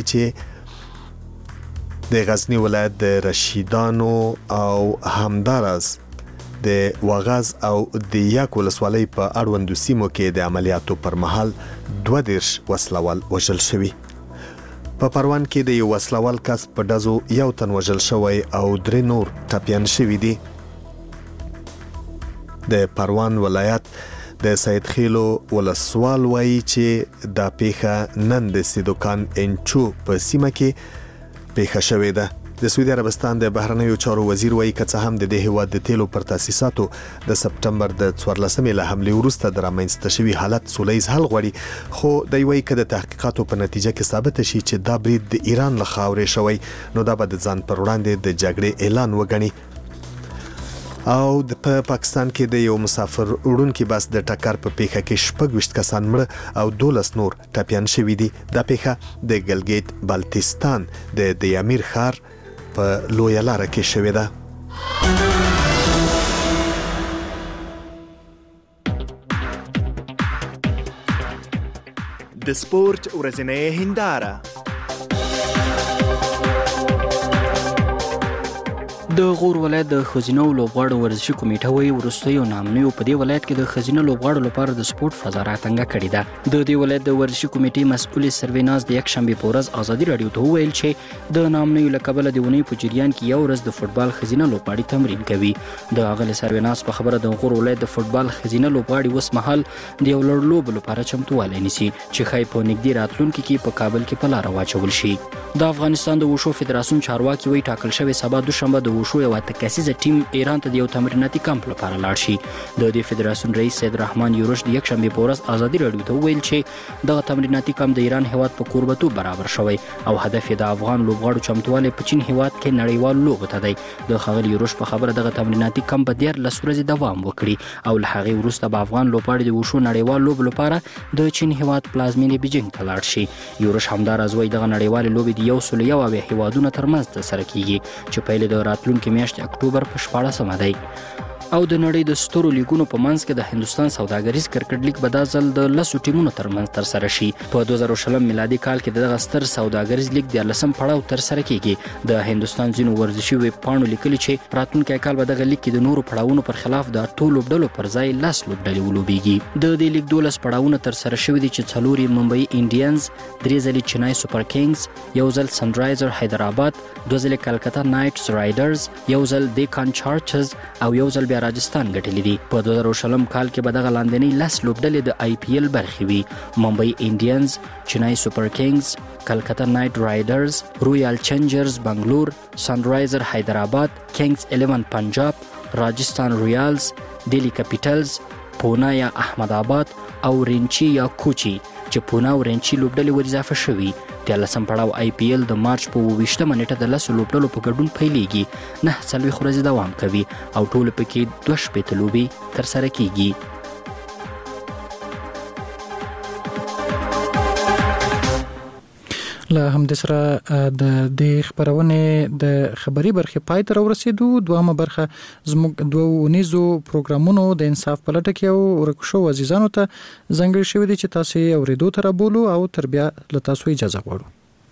Speaker 3: چې د غزنی ولایت د رشیدانو او همدارز د واغاز او د یک ولسوالۍ په اړوندو سیمو کې د عملیاتو پر مهال دوه دیرش وسلوال وژل شوي. په پروان کې د یو وسلوال کس په ډزو یو تن وژل شوی او درې نور ټپیان شوي دي. د پروان ولایت د سید خیلو ولسوال وایي چې دا پیښه نن د سیدوکان انچو په سیمه کې پیښه شوې ده. د سعودي عربستان د بهرنیو چارو وزیر وایي که څه هم د دې هیواد د تیلو پر تاسیساتو د سپټمبر د څوارلسمې له حملې وروسته د رامنځته شوي حالت سولیز حل غواړي، خو دوی وایي که د تحقیقاتو په نتیجه کې ثابته شي چې دا برید د ایران له خاورې شوی نو دا به د ځان پر وړاندې د جګړې اعلان وګڼي. او د په پا پاکستان کې د یو مسافر وړونکي بس د ټکر په پیښه کې شپږ ویشت کسان مړه او دولس نور ټپیان شوي دي. دا پیښه د ګلګیت بلتستان د دیامیر ښار په لویه لاره کې شوې ده.
Speaker 22: د سپورت ورځنۍ هنداره.
Speaker 16: د غور ولایت د خزینه لوبغاړو ورزشي کمیټه وایي وروستیو نامنیو په دې ولایت کې د خزینه لوبغاړو لپاره د سپورت فضا راټینګه کړې ده. د دې ولایت د ورزشي کمیټې مسؤل سرویناز د یک شنبه په ورځ ازادي راډیو ته وویل چې د نامنیو له کبله د ونې په جریان کې یو ورځ د فوتبال خزینه لوبغاړي تمرین کوي. د هغه سرویناز په خبره د غور ولایت د فوتبال خزینه لوبغاړي اوس مهال د یو لړ لوبو لپاره چمتووالی نیسي چې ښایي په نږدې راتلونکي کې په کابل کې په لاره واچول شي. د افغانستان د وشو فدراسیون چارواکي وایي ټاکل شوی سبا دوشنبه د وشو یو تکسیزه ټیم ایران ته د یو تمریناتي کمپ لپاره لاړ شي. د دې فدراسیون رئیس سید رحمان یوروش د یک شنبه په ورځ ازادي راډیو ته وویل چې دغه تمریناتي کمپ د ایران هیواد په کوربتوب برابر شوی او هدف یې د افغان لوبغاړو چمتووالی په چین هیواد کې نړیوال لوبو ته دی. د ښاغلي یوروش په خبره دغه تمریناتي کمپ به دیارلس ورځې دوام وکړي او له هغې وروسته به افغان لوبغاړي د وشو نړیوال لوبو لپاره د چین هیواد پلازمینې بیجینګ ته لاړ شي. یوروش همداراز وایي دغه نړیوالې لوبې د یو سل یو اویا هیوادونو ترمنځ ترسره کیږي چې پیل د راتلونکي میاشتې اکتوبر په شپاړسمه دی. او د نړۍ د سترو لیګونو په منځ کې د هندوستان سوداګریز کرکټ لیګ به دا ځل د لسو ټیمونو ترمنځ ترسره شي. په دوه زره شلم میلادي کال کې دغه ستر سوداګریز لیګ دیارلسم پړاو ترسره کیږي. د هندوستان ځینو ورزشي ویب پاڼو لیکلي چې راتلونکی کال به دغه لیګ کې د نورو پړاوونو پر خلاف د اټو لوبډلو پر ځای لس لوبډلې ولوبېږي. د دې لیګ دولس پړاوونه ترسره شوي دي چې څلور یې ممبئی انډینز، درې ځلې چنای سوپر کینګز، یو ځل سنرایزر حیدرآباد، دوه ځلې کلکتا نایټس رایډرز، یو ځل دیکان چارجرز او یو ځل بیا راجستان ګټلې دي. په دوه زره شلم کال کې به دغه لاندنۍ لس لوبډلې د آی پی ایل برخې وي. ممبئی انډینز، چنای سپر کینګز، کلکتا نایټ رایډرز، رویال چینجرز بنگلور، سنرایزر حیدرآباد، کینګز الیون پنجاب، راجستان رویالز، ډیلی کیپیټلز، پونا یا احمد آباد او رینچی یا کوچی چې پونا او رینچی لوبډلې ور اضافه شوي. دیارلسم پړاو آی پی ایل د مارچ په اووه ویشتمه نیټه د لسو لوبډلو په ګډون پیلېږي. نه څلوېښت ورځې دوام کوي او ټولو پکې دوه شپېته لوبې ترسره کیږي.
Speaker 2: له همدې سره د دې خبرونې د خبري برخې پای ته ورسېدو. دوامه برخه زموږ دوه ونیزو پروګرامونو د انصاف په لټه کې او ورک شو عزیزانو ته ځانګړي شوي دي چې تاسو یې اورېدو ته رابولو او تر بیا له تاسو اجازه غواړو.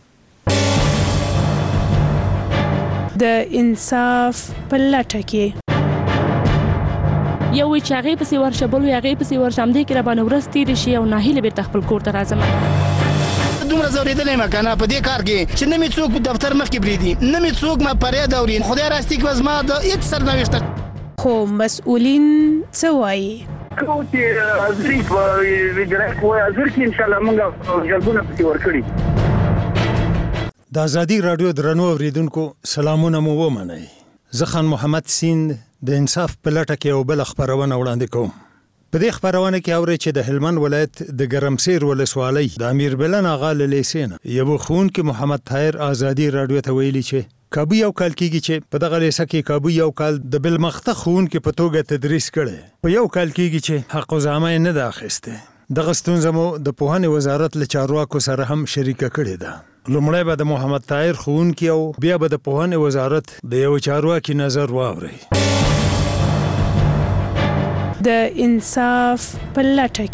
Speaker 14: د انصاف په لټه کې
Speaker 21: یو وی چې هغې پسې ورشه بل وی هغې پسې ورشه همدې کې راباندې ورځ تېرې شي او ناهیله بېرته خپل کور ته راځم.
Speaker 4: دومره زورېدلی یم که نه په دې کار کې چې نه مې څوک دفتر مخکې پرېږدي، نه مې څوک ما فریاد اوري. خدای راستي که زما د هېڅ سرنوشته
Speaker 14: خو مسؤلین څه وایي؟
Speaker 9: کوم چې حاضري په اجرایه قوه حاضر کړي انشاءالله موږ جلبونه پسې ورکړي.
Speaker 23: د ازادي راډیو درنو اورېدونکو سلامونه مو ومنئ. زه خان محمد سیند د انصاف په لټه کې یو بله خپرونه وړاندې کوم. په دې خبرونه کې اوري چې د هلمند ولایت د ګرمسیر ولسوالۍ د امیر بلن آغا له لیسې نه یو ښوونکی محمد طاهر ازادي راډیو ته ویلي چې کابو یو کال کېږي چې په دغه لیسه کې کابو یو کال د بلمخته ښوونکي په توګه تدریس کړی. په یو کال کېږي چې حقوقزامه یې نه ده اخیستې. دغه ستونزه مو د پوهنې وزارت له چارواکو سره هم شریکه کړې ده. لومړی به د محمد طاهر ښوونکي او بیا به د پوهنې وزارت د یو چارواکي نظر واورئ.
Speaker 14: د انصاف په لټه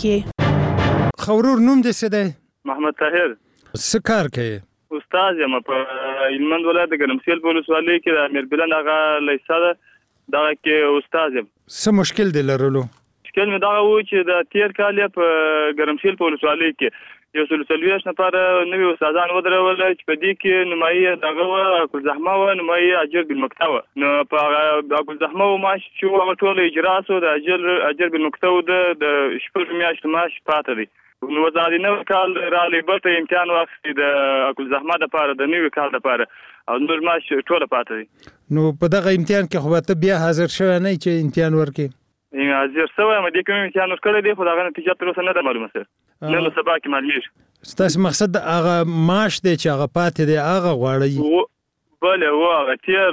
Speaker 14: کې
Speaker 23: خورور نوم دې څه دی؟
Speaker 24: محمد طاهر.
Speaker 23: څه کار کوي؟
Speaker 24: استاد یم په هلمند ولایت د ګرمسیر په ولسوالۍ کې د امیر بلن هغه لیسه ده دغه کې استاد یم.
Speaker 23: څه مشکل دی لرلو؟
Speaker 24: مشکل مې دغه و چې د تېر کال یې په ګرمسیر په ولسوالۍ کې یو سل څلوېښت نفره نوي استادان ودرول چې په دې کې نمایي دغه وه ګلزحمه وه، نمایي اجر بالمکته وه. نو په هغه ګلزحمه و معاش چې و هغه ټوله اجرا سو د اجر اجر بالمکته و د شپږو میاشتو معاش پاته دی. نو وزارت نوی کال راغلی بېرته امتحان واخیستې د ګلزحمه دپاره د نوي کال دپاره او نور معاش ټوله پاته دی.
Speaker 23: نو په دغه امتحان کې خو به ته بیا حاضر شوی نه یې چې امتحان ورکړې؟
Speaker 24: حاضر شوی یم، دې کوم امتحان ورکړی دی خو د هغه نتیجه تر اوسه نه ده معلومه سر. نن نو سبا کې معلومېږي.
Speaker 23: ستاسو مقصد هغه معاش دی چې هغه پاتې دی هغه غواړئ؟
Speaker 24: بله و هغه تېر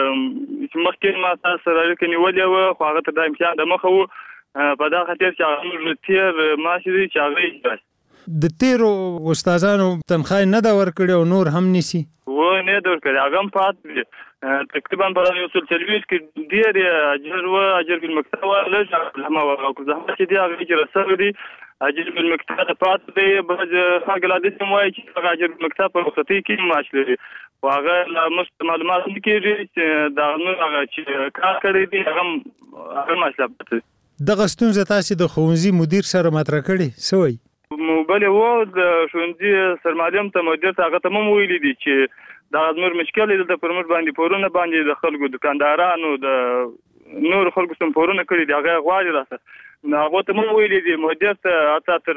Speaker 24: چې مخکې ما تاسو سره اړیکه نیولې وه خو هغه ته دا امتحان د مخه و په دا خاطر چې هغه موږ تېر معاش دی چې هغه یې
Speaker 23: د تېرو استادانو تنخواه نه ده ورکړې او نور هم نیسي؟
Speaker 24: و نه ده ورکړې هغه هم پاتې دی. تقریبا په یو سل څلوېښت کې ډېر اجر و اجر بالمکته وه لږ زحمه وه او زحمه چې دی هغه اجر سوی دی اجر بالمکته ته پاتې دی. بعض خلک لا داسې هم وایي چې هغه اجر بالمکته په رخصتۍ کې معاش لري خو هغه لا موږ معلومات نه کېږي چې د هغه نور هغه چې کار کړی دی هغه هغه معاش لا پاتې دی.
Speaker 23: دغه ستونزه تاسې د ښوونځي مدیر سره مطرح کړې څه وایي؟
Speaker 24: بلې و د ښوونځي سرمعلم ته مدیر ته هغه ته هم ویلي دي چې دغه زموږ مشکل دی دلته پر موږ باندې پورونه باندې د خلکو دکاندارانو د نورو خلکو سم پورونه کړي دي هغه غواړي راسره. نو هغو ته هم ویلي دي مدیر ته حتی تر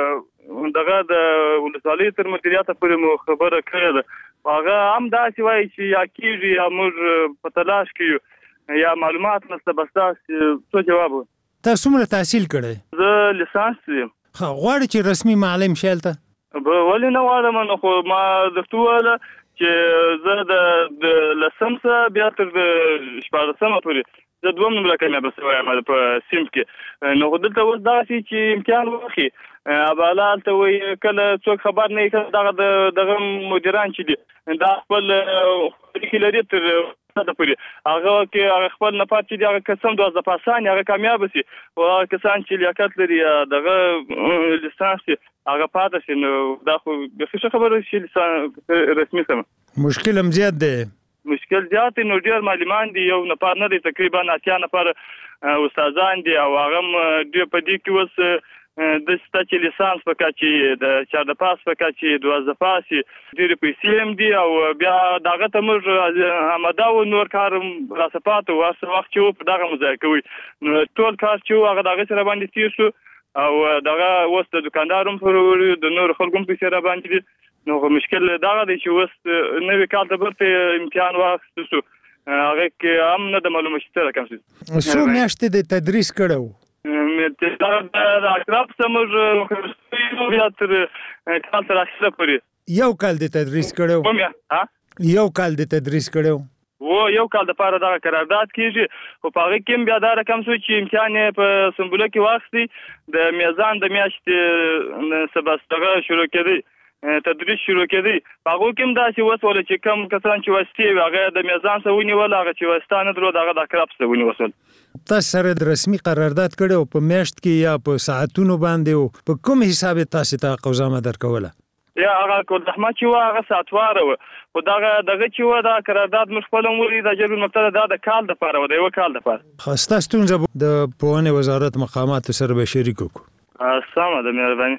Speaker 24: دغه د ولسوالۍ تر مدیریته پورې مو خبره کړې ده. هغه هم داسې وایي چې یا کېږي یا موږ په تلاش کې یو یا معلومات نشته بس داسې څه جواب و.
Speaker 23: تاسو څومره تحصیل کړی؟
Speaker 24: زه لیسانس یم.
Speaker 23: غواړئ چې رسمي معلم شئ هلته؟
Speaker 24: ولې نه غواړم نو خو ما درته وویله چې زه د لسم څخه بیا تر د شپاړسمه پورې زه دوم نمره کامیابه شوی یم په صنف کې. نو خو دلته اوس دغسې چې امتحان واخلي اباله هلته وایي کله څوک خبر نه وي کله دغه د دغه مدیران چې دي دا خپل اړیکې لري تر ته پورې هغه کې هغه خپل نه پات چې دی هغه کسان دوه پاسان هغه کامیابه شي او هغه کسان چې لیاقت لري دغه لیسانس هغه پاتې شي. نو دا خو ښه خبره چې رسمي سمه
Speaker 23: مشکل هم زیات دی.
Speaker 24: مشکل زیات دی نو ډېر معلمان دي یو نفر نه دی تقریبا اتیا نفر استادان دي او هغه هم ډېر په دې کې اوس د ستاسو لیسانس په کچې د چار د پاس په کچې د وازه پاسي ډېر پیسې هم دي او بیا دغه ته موږ آماده و نور کار را سپاتو واسه وخت چې په دغه مزای کوي نو ټول کار چې هغه دغه سره باندې تیر شو او دغه اوس د دکاندارم پر د نور خلکو پیسې را باندې نو مشکل دغه دی چې اوس نوې کال ته برته امتحان واخیستو شو هغه کې هم نه د معلومه شته کوم څه
Speaker 23: څو میاشتې د تدریس کړو
Speaker 24: دا د اقرب سمج بیا تر کال تر اخره پورې
Speaker 23: یو کال د تدریس کړو یو کال د تدریس کړو
Speaker 24: و یو کال د پاره دا قرارداد کیږي او په هغه کې بیا دا رقم سو چې امتحان په سمبوله کې واخستي د میزان د میاشتې سبستغه شروع کړي تدریس شروع کړي هغه کوم دا چې وسول چې کم کسان چې وستي هغه د میزان سوونی ولا هغه چې وستانه درو دغه د اقرب سوونی وصل
Speaker 23: تاسو سره د رسمي قرارداد کړو په میاشت کې یا په ساعتونو باندې په کوم حساب تاسو ته قوزامه درکوله
Speaker 24: یا هغه کو زحمت چې هغه ساتوار و او دغه دغه چې و دا قرارداد مشفلم وری د جرم مبتدا د کال د پاره و د یو کال د پاره
Speaker 23: خاصه ستونزه د پوهنې وزارت مقامات سره به شریک وکړو
Speaker 24: سلام د مهرباني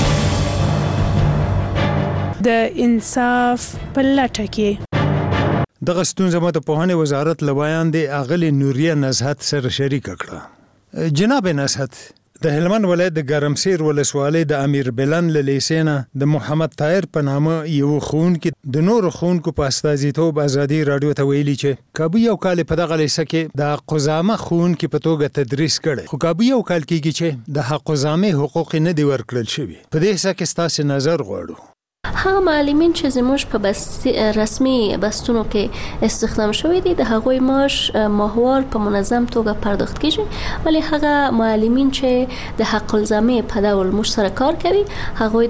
Speaker 14: د انصاف په لټه کې
Speaker 23: دغه ستونزه مو د پوهنې وزارت لویان دی اغلی نوریه نزهت سره شریک کړه جناب نزهت د هلمند ولایت د ګرمسیر ولسوالۍ د امیر بلند لیسینا د محمد طاهر په نامه یو خون کې د نور خونکو په استازیتوب ازادي رادیو ته ویلي چې کابو یو کال په دغه لیسه کې د قزامه خون کې په توګه تدریس کړي خو کابو یو کال کېږي چې د حق قزامه حقوق نه دی ورکړل شوی په دې څه کې ستاسو نظر غواړو
Speaker 5: هغه معلمین چې زموږ په بس رسمي بستونو کې استخدام شوی دي د هغوی معاش ماهوار په منظم توګه پرداخت کیږي ولی هغه معلمین چې د حق الزامه په ډول موږ سره کار کوي هغوی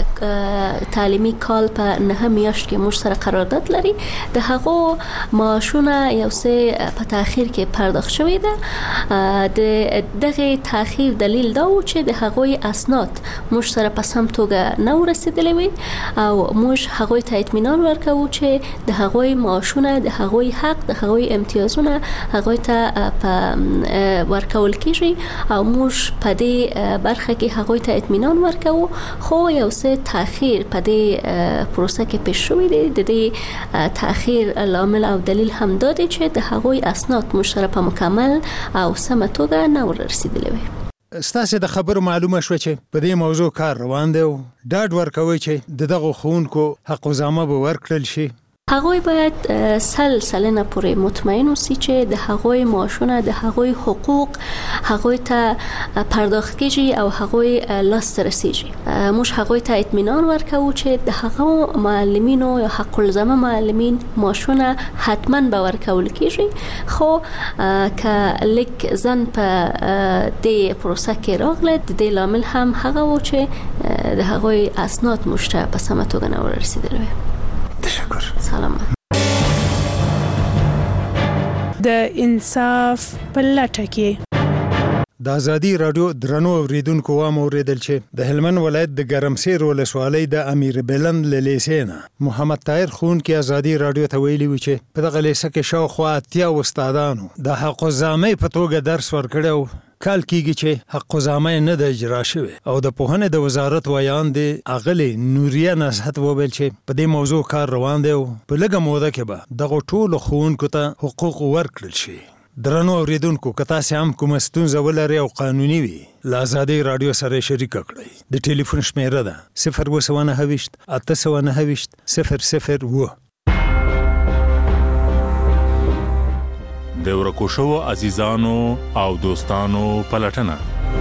Speaker 5: د تعلیمي کال په نه میاشت کې موږ سره قرارداد لري د هغو معاشونه یو څه په تاخير کې پرداخت شوی ده د دغه تاخير دلیل دا و چې د هغوی اسناد موږ سره په سم توګه نه ورسېدلې وي او موږ هغوی ته اطمینان ورکوو چې د هغوی معاشونه د هغوی حق د هغوی امتیازونه هغوی ته په ورکول کیږي او موږ په دې برخه کې هغوی ته اطمینان ورکوو خو یو څه تاخير په دې پروسه کې پیښ شوی دی د دې تاخير لامل او دلیل هم دا دی چې د هغوی اسناد موږ سره په مکمل او سمه توګه نه ورسېدلې وي
Speaker 23: ستاسو د خبرو معلومه شو چې په دې موضوع کار روان دی ډاډ ورکوي چې د دغه خونکو حق وزامه به ورکړل شي
Speaker 5: هغوی باید سل سلنه پورې مطمئن اوسي چې د هغوی معاشونه د هغوی حقوق هغوی ته پرداخت کیږي او هغوی لاس ته رسیږي موږ هغوی ته اطمینان ورکوو چې د هغو معلمینو یا حق الزامه معلمین معاشونه حتما به ورکول کیږي خو که لیک زن په دې پروسه کې راغله د دې لامل هم هغه و چې د هغوی اسناد موږ ته په سمه توګه نه ورسېدل
Speaker 23: تشکر
Speaker 5: سلام
Speaker 14: د انصاف په لټه کې
Speaker 23: د ازادي رادیو درنو اوریدونکو وام اوریدل چې د هلمند ولایت د ګرمسیر ولسوالۍ د امیر بلند لیسینا محمد طاهر خون کې ازادي رادیو ته ویلي و چې په دغه لیسه کې شاوخوا اتیا استادانو د حق الزامه په توګه درس ورکړو کال کېږي چې حق قزامه نه د اجرا شوی او د پوهنې د وزارت ویان دی اغلی نوریه نصحت وبل چې په دې موضوع کار روان دی او په لږه موده کې به دغه ټولو ښوونکو ته حقوق ورکړل شي درنو اوریدونکو که تاسو هم کوم ستونزه ولرئ او قانوني وي له ازادي رادیو سره شریک کړئ د ټلیفون شمیره ده صفر اووه نهه ویشت اته سوه نهه ویشت صفر صفر اووه
Speaker 6: د ورکو شوو عزیزانو او دوستانو پلټنه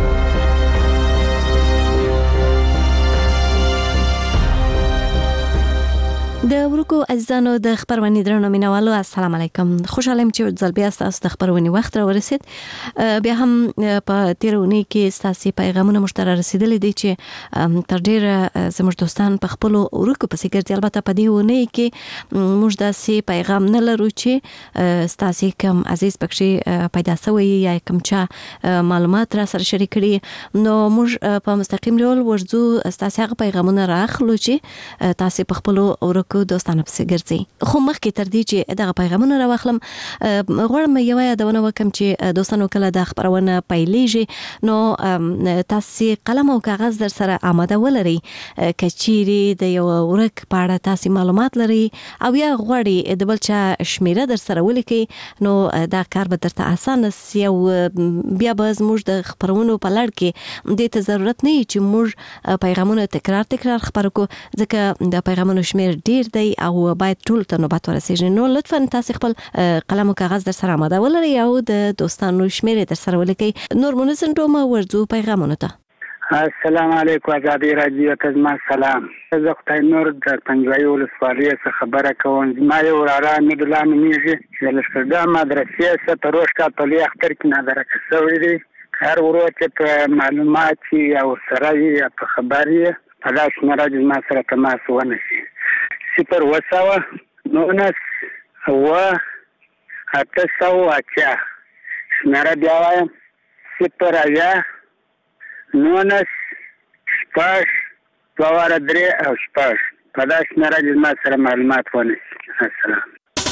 Speaker 8: د ورکو عزیزانو د خبرونې درنو مینوالو السلام علیکم خوشاله یم چې ځل بیا تاسو د خبرونې وخت را ورسید بیا هم په تیرونی کې تاسو پیغامونه مشترک رسیدلې دي چې تر ډیره زموږ دوستان په خپل ورکو په سیګر البته په دې ونه کې موږ داسې پیغام نه لرو چې تاسو کوم عزیز پکې پیدا شوی یا کوم چا معلومات را سره شریک کړي نو موږ په مستقیم ډول ورځو تاسو هغه پیغامونه راخلو چې تاسو په خپل ورکو خلکو دوستانه پسې ګرځي. خو مخکې تر دې چې دغه پیغامونه راوخلم غواړم یو یادونه وکم چې دوستانو کله د خبرونه پیلېږي نو تاسو قلم او کاغذ در سره آماده ولرئ کچيري د یو ورک پاړه تاسو معلومات لري او یا غواړئ د بل چا شمیره در سره ولیکئ نو دا کار به درته اسانه سي او بیا به زموږ د خبرونو په لړ کې د ته ضرورت نه چې موږ پیغامونه تکرار تکرار خبرو کو ځکه د پیغامونو شمیر ډیر دی او باید ټول ته نوبت ورسیږي. نو لطفا تاسو خپل قلم او کاغذ در سره آماده ولرئ او د دوستانو شمیر در سره ولیکئ. نور مونږ څنګه ورځو پیغامونه ته.
Speaker 1: السلام علیکم آزادی رادیو ته زما سلام. زه خدای نور د پنځوي ولسوالۍ څخه خبره کوم. ما یو رارا مدلا نومیږي چې لښکرګاه مدرسې څخه تروشکا په لوی اختر کې نادرکه شوی دی. هر ورته په معلومات او سره یا په خبرې په داس مراد ما سره تماس ونشي. صفر وساوه نونس هو اته سو اچا شماره بیا وایم صفر ایا نونس شپاش دواره درې او شپاش په داس مراد ما سره معلومات ونشي. السلام.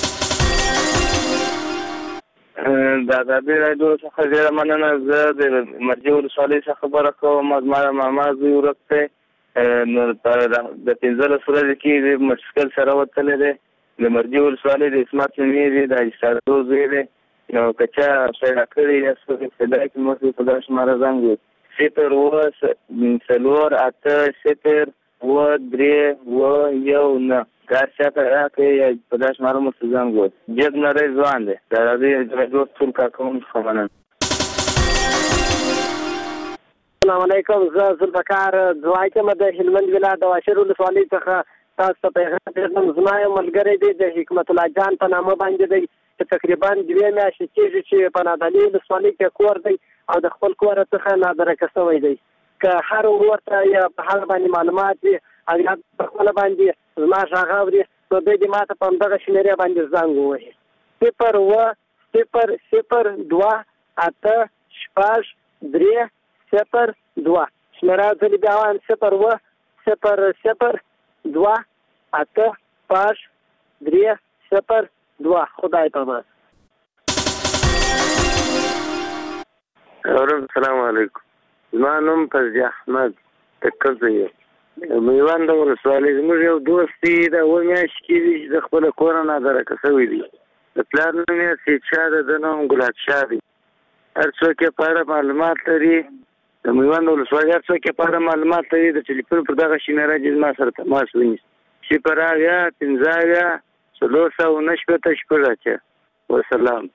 Speaker 24: د آزادي رادیو څخه ډېره مننه. زه د مرجې ولسوالۍ څخه خبره کوم. زما د ماما زوی ورک دی. نو د پنځلس ورځې کې موټرسایکل سره وتلی دی. د مرجې ولسوالۍ د اسمت نومېږي د حاجي سادو زوی دی. نو که چا پیدا کړي یا څوک پیدا کړي موږ په دغه شماره زنګ وکړو. صفر اووه څلور اته صفر اووه درې اووه یو نه. دا چاته راکړئ یا په دغه شماره موږ ته زنګ وکړو. جګ نری ځوان دی. د آزادي رادیو ټول کارکوونکو څخه مننه.
Speaker 7: السلام علیکم. زه ذوالفقار دعا کوم د هلمند ولایت د واشر ولسوالۍ څخه تاسو ته پیغام درکوم. زما یو ملګری دی د حکمت الله جان په نامه باندې دی چې تقریبا دوه میاشتې کېږي چې په نادعلي ولسوالۍ کې کور دی او د خپل کور څخه نادرکه شوی دی. که هر ورته یا په حال باندې معلومات وي او یا په خپل باندې زما غږ اوري نو دوی دې ماته په همدغه شمېرې باندې زنګ ووهي. صفر اووه صفر صفر دوه اته شپږ درې صفر دوه. شمېره ځلې بیا وایم صفر اووه صفر صفر دوه اته شپږ درې صفر دوه. خدای پامان.
Speaker 11: السلام علیکم. زما نوم فضل احمد تکل دی. میوند ولسوالۍ زموږ یو دوست دی د اوه میاشتې کېږي چې د خپله کوره نادرکه شوی دی. د پلار نوم یې سید شاه دی، د نوم ګلاب شاه دی. هر څوک یې په اړه معلومات لري. د میوند ولسوالۍ هر څوک یې په اړه معلومات لري د ټلیفون پر دغه شمېره دې زما سره تماس ونیسي. صفر اویا پنځه اویا څلور سوه نهه شپېته شپږ اتیا. وسلام.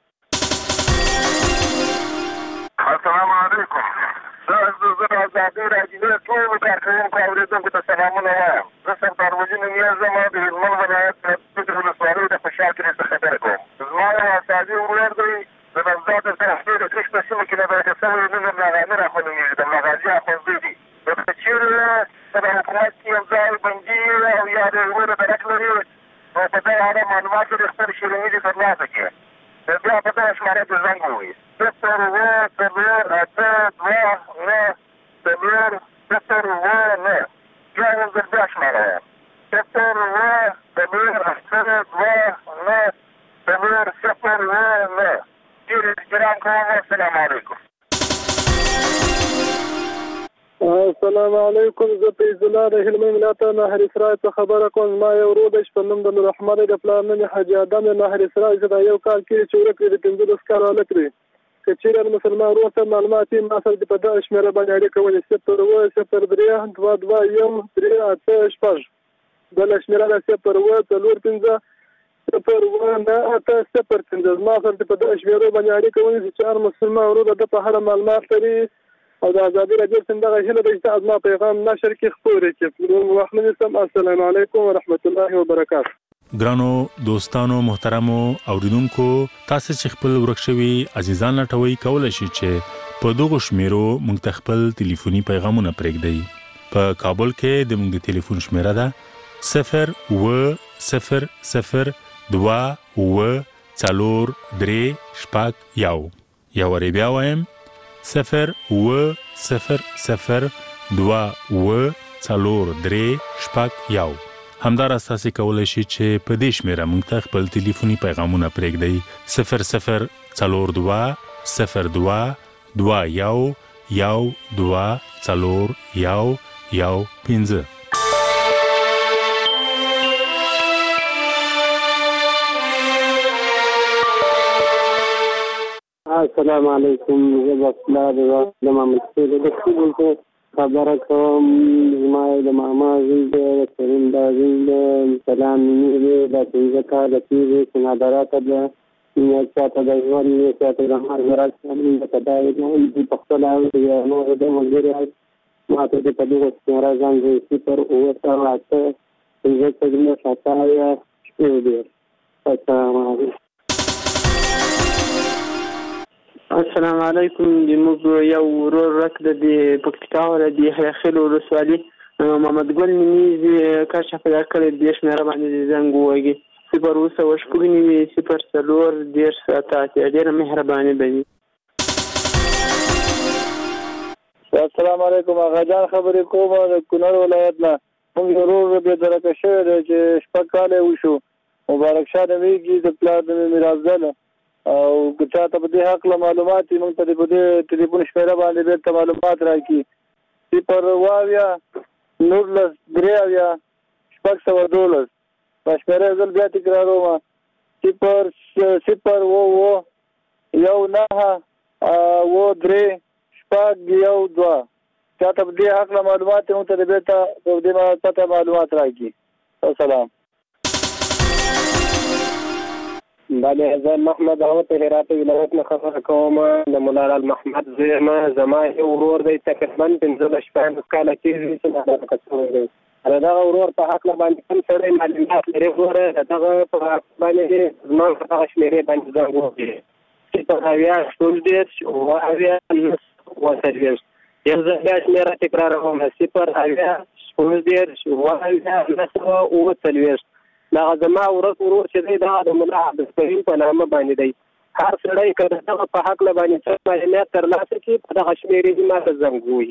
Speaker 12: السلام علیکم. زه د آزادي رادیو ټولو کارکوونکو اورېدونکو ته سلامونه وایم. زه سردار وجي نومیږم. زما د هلمند ولایت د فکر ولسوالۍ د خوشحال کلي څخه خبره کوم. زما یو استازي ورور دی د نوزاد د پښتو د کښت په سیمه کې نادرکه شوی نوم یې ملاغاني راخو نومیږي. د ملاغازي اخوندزی دی. که چېرې په حکومت کې یو ځای بندي او یا د ورور درک لري نو په دغه اړه معلومات لري خپل شیریني دې ترلاسه کړي. بیا په دغه شماره کې زنګ ووهي. صفر اووه څلور اته دوه نه څلور صفر اووه نه. بیا یو ځل بیا شماره وایم. صفر اووه څلور اته دوه نه څلور صفر اووه نه. ډېر احترام کوم. السلام علیکم.
Speaker 25: السلام علیکم. زه فیض الله د هلمند ولایت نهر اسرائیل څخه خبره کوم. زما یو ورور دی چې په نوم د نور احمد د پلار نوم یې حاجي ادم نهر اسرائیل چې دا یو کال کې چې ورک دی د پنځلس کاله هلک دی. که چېرې مسلمان ورور ته معلومات یې ما سره په دغه شمېره باندې اړیکه ونیسي. صفر اووه صفر درې دوه دوه یو درې اته شپږ. بله شمېره ده صفر اووه څلور پنځه صفر اووه نه اته صفر پنځه. زما سره په دغه شمېرو باندې اړیکه ونیسي چې هر مسلمان ورور د په اړه معلومات لري او د آزادي رادیو څخه هیله ده چې زما پیغام نشر کې خپور کړي. محمد اسلام. السلام علیکم ورحمت الله وبرکاته.
Speaker 6: ګرانو دوستانو محترمو اوریدونکو، تاسو چې خپل ورک شوي عزیزان لټوي کولای شئ چې په دغه شمیرو موږ ته خپل ټلیفوني پیغامونه پرېږدئ. په کابل کې د موږ د ټلیفون شمیره ده صفر اووه صفر صفر دوه اووه څلور درې شپږ یو. یو وارې بیا وایم صفر اووه صفر صفر دوه اووه څلور درې شپږ یو. همداراز تاسو کولای شئ چې په دې شمیره موږ ته خپل ټلیفوني پیغامونه پرېږدئ صفر صفر څلور دوه صفر دوه دوه یو یو دوه څلور یو یو پنځه.
Speaker 7: السلام علیکم. زه بسلا د محمد د خپل خبره کوم. زما د ماما زوی د کریم دا زوی د سلام نیمه د څنګه کار د تیزه سنادارات د یو چاته د ژوند یو چاته د هر مراد څخه د تداوی د پختلا او نو د ملګری ماته د پدې سره ځان د سپر او تاواته څنګه څنګه شاتایا شپې دی. السلام علیکم.
Speaker 13: السلام علیکم. د موږ یو ورور رک د پکتیکا ولایت خیل ولسوالي محمد ګل نیمي کاشه پیدا کړی د شمیره باندې زنګ وږي صفر اوسه وشکوي نیمي صفر څلور ډېر ساعت ډېره مهرباني بني.
Speaker 25: السلام علیکم. اغا جان خبرې کوم د کونړ ولایت نه. موږ ورور به درکه شوی دی چې شپږ کاله وشو. مبارک شاه نومیږي د پلار د میراث او که چاته په دې حق له معلومات موږ ته په دې ټلیفون شمیره باندې بیرته معلومات راکړي. صفر واویا نورلس درې اویا شپږ سوه دولس. په شمیره زل بیا تکراروم. صفر صفر اوه اوه یو نهه اوه درې شپږ یو دوه. چاته په دې حق له معلومات موږ ته بیرته په دې پته معلومات راکړي. السلام.
Speaker 7: بله زه محمد عوض هرات ولایت نه خبره کوم. د مولا محمد زما زما یو ورور دی تقریبا پنځه شپږ کاله کېږي چې دا کڅوړی دی. دا ورور په حق باندې کوم سره معلومات لري ورور دغه په باندې زما په هغه شمیرې باندې ځان وږي چې په اویا ټول دې او اویا او سرویس یو ځل شمیره تکراروم. صفر اویا ټول دې او اویا او سرویس. دا زما ورک ورور چې دی دا د مولا عبدالکریم په نامه باندې دی. هر سړی که د دغه په حق باندې څه معلومات ترلاسه کړي په دغه شمیرې دې ماته زنګ ووهي.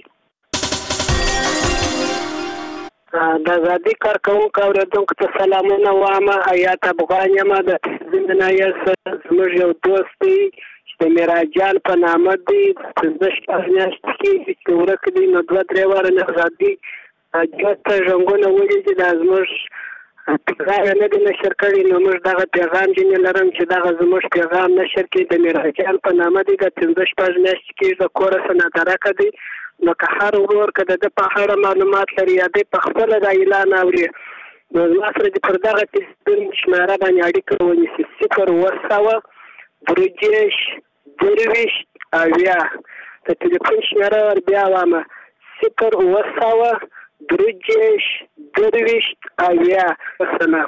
Speaker 7: د ازادي کارکوونکو اورېدونکو ته سلامونه وایم. حیات افغان یم. د زندنایه زموږ یو دوست دی چې د میراجان په نامه دی. پنځه شپږ میاشتې کېږي چې ورک دی. نو دوه درې واره مې ازادي جوت ته ژوندونه ولي چې دا زموږ پیغام نه دی نشر کړی. نو موږ دغه پیغام ځینې لرم چې دغه زموږ پیغام نشر کړي. د میراجان په نامه دی. د پنځه شپږ میاشتې کېږي د کوره سنادارکه دی. نو که هر ورور که د ده په اړه معلومات لري یا دی په خپله دا اعلان اوري نو زما سره دې پر دغه تلیفون شمېره باندې اړیکه ونیسي. صفر اووه سوه درې دېرش درویشت اویا. د تلیفون شمېره ور بیا وایم. صفر اووه سوه درې دېرش درویشت اویا. السلام.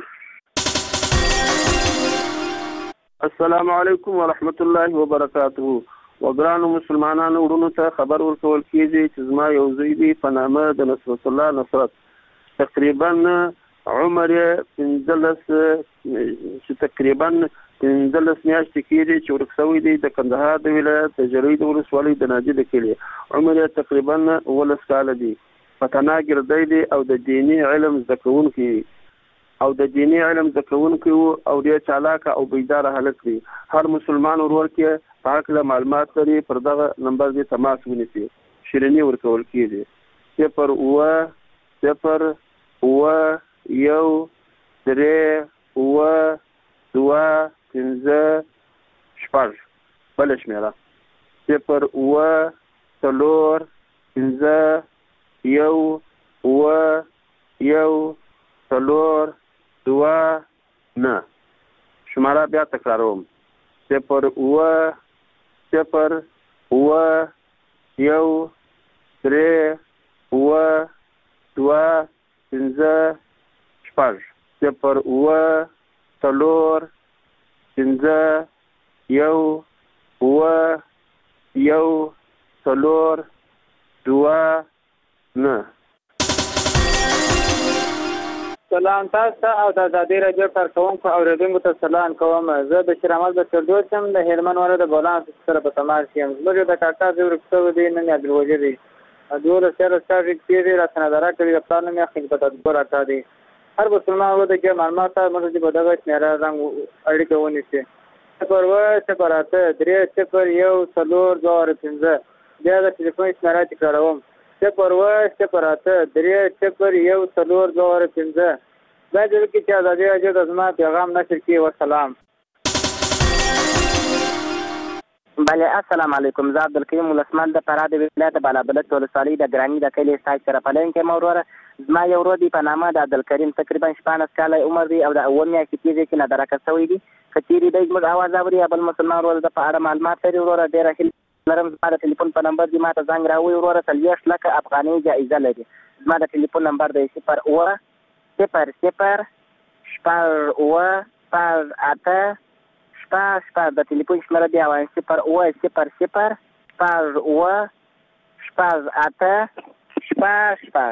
Speaker 15: السلام علیکم ورحمت الله وبرکاته. وګرانو مسلمانانو وروڼو ته خبر ورکول کېږي چې زما یو زوی دی په نامه د نصرت الله نصرت. تقریبا عمر یې پنځلس چې تقریبا پنځلس میاشتې کېږي چې ورک شوی دی د کندهار د ولایت د جرۍ د ولسوالۍ د ناجي د کلي. عمر یې تقریبا اوولس کاله دی. فتنا ګرځی دی او د دیني علم زده کوونکی او د دیني علم زده کوونکی او ډېر چالاکه او بیداره هلک دی. هر مسلمان ورور کې په هکله معلومات لري پر دغه نمبر دې تماس ونیسي. شیریني ورکول کېږي. صفر اووه صفر اووه یو درې اووه دوه پنځه شپږ. بله شمېره صفر اووه څلور پنځه یو اووه یو څلور دوه نه. شماره بیا تکراروم. صفر اووه صفر اووه یو درې اووه دوه پنځه شپږ. صفر اووه څلور پنځه یو اووه یو څلور دوه نه.
Speaker 17: سلام تاسو ته او د ازادي راډیو کارکوونکو اورېدونکو ته سلام کوم. زه بشیر احمد بشردوست یم د هلمند ولایت د بولان سره په تماس یم. زموږ د کاکا زوی ورک شوی دی. نن یې عبدالوجید دی. دولس یارس کال کېږي را سناداره کړي. د پلار نوم یې خدمت ادبر اکا دی. هر مسلمان ورته کې معلومات مته چې په دغه شمیره رنګ اړیکه ونیسي صفر اوه صفر اته درې صفر یو څلور دوه پنځه بیا د ټلیفون شمیره تکراروم صفر اوه صفر اته درې صفر یو څلور دوه پنځه دا د کې چې ازادي راډیو د زما پیغام نشر کی والسلام.
Speaker 3: بله السلام علیکم. زه عبدالکریم ولسمند د فراه د ولایت بالابلد ولسوالۍ د ګراني د کلي سایت سره پلوونکی یم وروره. زما یو ورور دی په نامه د عبدالکریم تقریبا شپاړس کاله عمر دی او د اووه میاشتې کېږي چې نادرکه شوی دی. که چیرې دی زموږ اواز اوري یا بل مسلمان ورور د په اړه معلومات لري وروره ډېره هیله لرم زما د ټلیفون په نمبر دې ما ته زنګ راووایي وروره څلوېښت لکه افغانۍ جایزه لري. زما د ټلیفون نمبر دی صفر اوه صفر صفر شپږ اوه شپږ اته شپږ شپږ د ټلیفون شمېره بیا وایم صفر اوه صفر صفر شپږ اوه شپږ اته شپږ شپږ.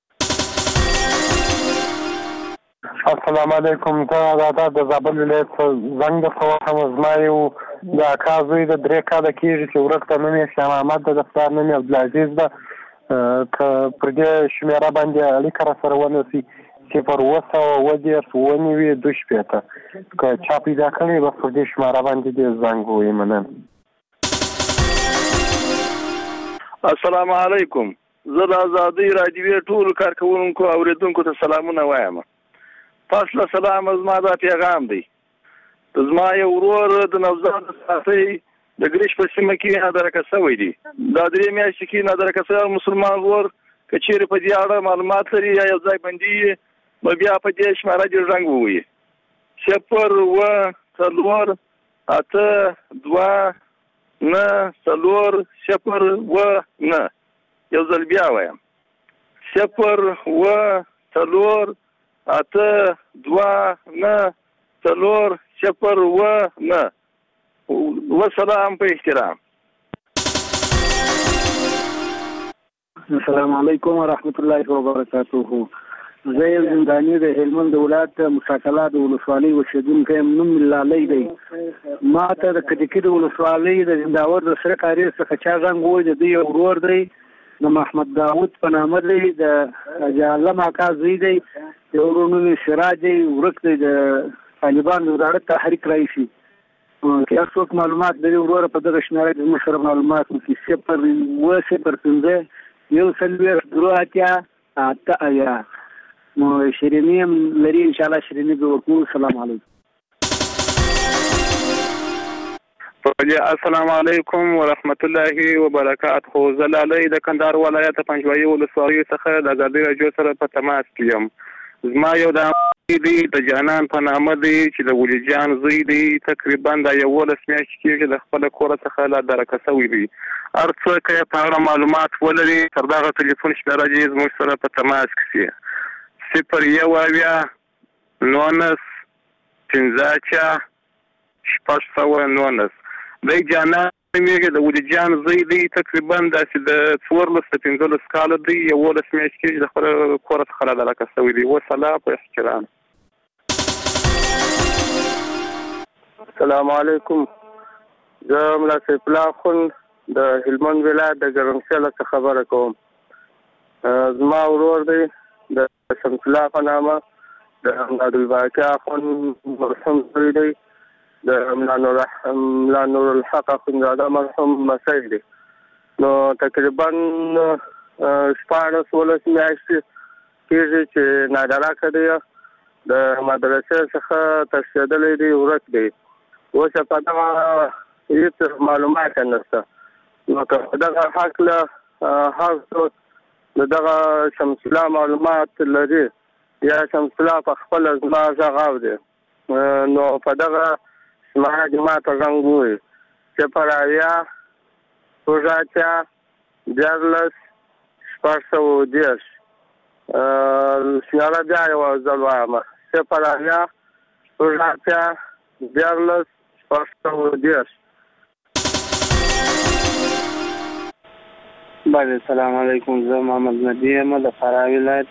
Speaker 10: السلام علیکم. زه دا د زابل ولایت زنګ درته وهم. زما یو د اکا زوی د درې کاله کېږي چې ورک ته نوم یې شاه محمد ده، د پلار نوم یې عبدالعزیز ده. که پر دې شمېره باندې اړیکه راسره ونیسي صفر اوه سوه اووه دېرش اووه نوي دوه شپېته که چا پیدا کړی بس پر دې شمېره باندې دې زنګ ووایي. مننه.
Speaker 24: السلام علیکم. زه د ازادۍ راډیوې ټولو کارکوونکو اورېدونکو ته سلامونه وایم. فاصله سلام زما دا پیغام دی. زما یو ورور د نوزاد ساتۍ د ګریش په سیمه کې نادرکه شوی دی. دا درې میاشتې کې نادرکه شوی مسلمان ورور که چیرې په دې اړه معلومات لري یا یو ځای بندي نو بیا په دې شمېره دې زنګ ووایي صفر اوه څلور اته دوه نه څلور صفر اوه نه. یو ځل بیا وایم صفر اوه څلور اته دوه نه څلور صفر اوه نه. وسلام په احترام.
Speaker 1: السلام علیکم ورحمت الله وبرکاته. زه یو زنداني د هلمند ولایت مشاکله د ولسوالۍ اوسېدونکی یم. نوم لالی دی. ما ته د کټکي د ولسوالۍ د زنداور د سره کاري څخه چا زنګ ووایي. د دوی یو ورور دی د محمد داود په نامه دی، د جعلم اکا زوی دی. د ورور نوم یې سراج دی، ورک دی د طالبانو د زاړه تحریک رئیسي. که هر څوک معلومات لري وروره په دغه شمېره کې زموږ سره معلومات وکړي. صفر اوه صفر پنځه یو څلوېښت دوه اتیا اته اویا. نو شیریني هم لري انشاءالله شیریني به وکړو. السلام علیکم.
Speaker 24: السلام علیکم ورحمت الله وبرکاته. زه لالی د کندهار ولایت پنجوایي ولسوالیو څخه د ازادۍ راډیو سره په تماس کې یم. زما یو د دی د جانان په نامه دی چې د ولی جان زوی دی. تقریبا د یولس میاشتې کېږي د خپله کوره څخه لا درکه شوی دی. هر څوک یې په اړه معلومات ولري تر دغه ټلیفون شمېره دې زموږ سره په تماس کې شي صفر یو اویا نولس پنځه اتیا شپږ سوه نولس. دی جانان نومېږي د ولی جان زوی دی. تقریبا داسې د څوارلس د پنځلس کاله دی. یولس میاشتې کېږي د خپله کوره څخه لا درکه شوی دی. وسلام په احترام.
Speaker 11: السلام علیکم. زه ملا سیف الله اخوند د هلمند ولایت د ګرمسیله څخه خبره کوم. زما ورور دی د شمس الله په نامه د عبدالباقي اخوند مرحوم زوی دی. د ملا نور الحق اخوندزاده مرحوم مسئ دی. نو تقریبا شپاړس اوولس میاشتې کېږي چې نادرکه دی. د مدرسې څخه تښتېدلی دی، ورک دی. اوس یې په دغه هېڅ معلومات نشته. نو که په دغه هکله هر څوک د دغه شمس الله معلومات لري یا شمس الله په خپله زما غږ اوري نو په دغه شماره کې ما ته زنګ ووایي صفر اویا شپږ اتیا دیارلس شپږ سوه دېرش. شماره بیا یوه ځل وایم صفر اویا شپږ اتیا دیارلس شپږ سوه دېرش.
Speaker 13: بله السلام علیکم. زه محمد مهدي یم د فراه ولایت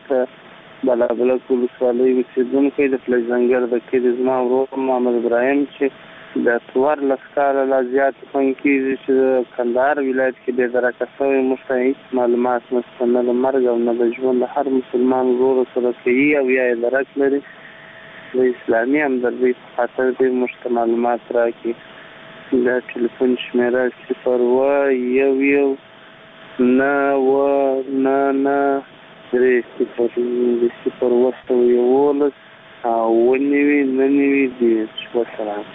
Speaker 13: بالابلد ولسوالۍ اوسېدونکی د پلي ځنګر د کلي. زما ورور محمد ابراهیم چې د څوارلس کاله لا زیات خوند کېږي چې د کندهار ولایت کې بې درکه شوی موږ ته هېڅ معلومات نشته، نه د مرګ او نه د ژوند د هر مسلمان ورور سره کوي او یا یې درک لري. د اسلامي همدردۍ په خاطر دې موږ ته معلومات راکړي. د ټلیفون شمېره صفر اوه یو یو نه اوه نه نه درې صفر د صفر اوه سوه یولس او اوه نوي نهه نوي دېرش. وسلام.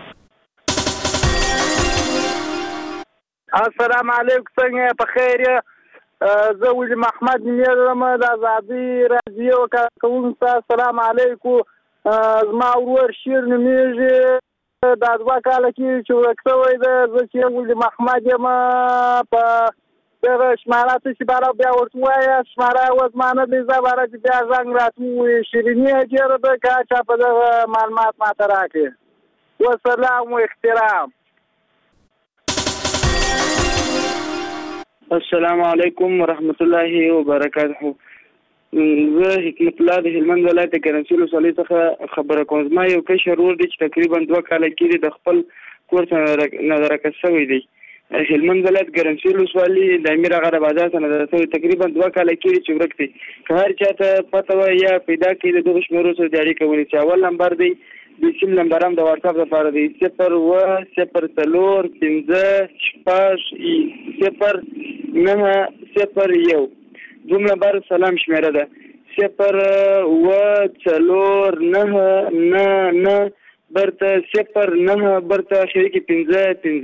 Speaker 16: السلام علیکم، څنګه په خیر یې؟ زه ولیم احمد نومېږم یم، د ازادۍ راډیو کارکوونکو. السلام علیکم. زما ورور شیر نومېږي، دا دوه کاله کېږي چې ورک شوی دی. زه چې ولیم احمد یم، په دغه شماره ته چې باره بیا ورته ووایه، شماره اوس ما نه دی، زه باره چې بیا زنګ راته ووایي. شیریني یې ډېره ده، که چا په دغه معلومات ماته راکړي. وسلام و احترام.
Speaker 13: السلام علیکم ورحمت الله وبرکاته. زه حکمت الله د هلمند ولایت د ګرمسیر ولسوالۍ څخه خبره کوم. زما یو کشر ورور دی چې تقریبا دوه کاله کېږي د خپل کور څخه نظرکه شوی دی. هلمند ولایت ګرمسیر ولسوالۍ د امیر اغا د بازار څخه نظر شوی، تقریبا دوه کاله کېږي چې ورک دی. که هر چا ته پته وایي یا پیدا کړي د دغو شمېرو سره د اړیکه ونیسي. اول نمبر دی د سیم نمبر هم د واتساپ لپاره دی صفر اوه صفر څلور پنځه شپږ صفر نهه صفر یو. دویم نمبر سلام شمېره ده صفر اوه څلور نهه نهه نهه برته صفر نهه برته اخري کې پنځه پنځه.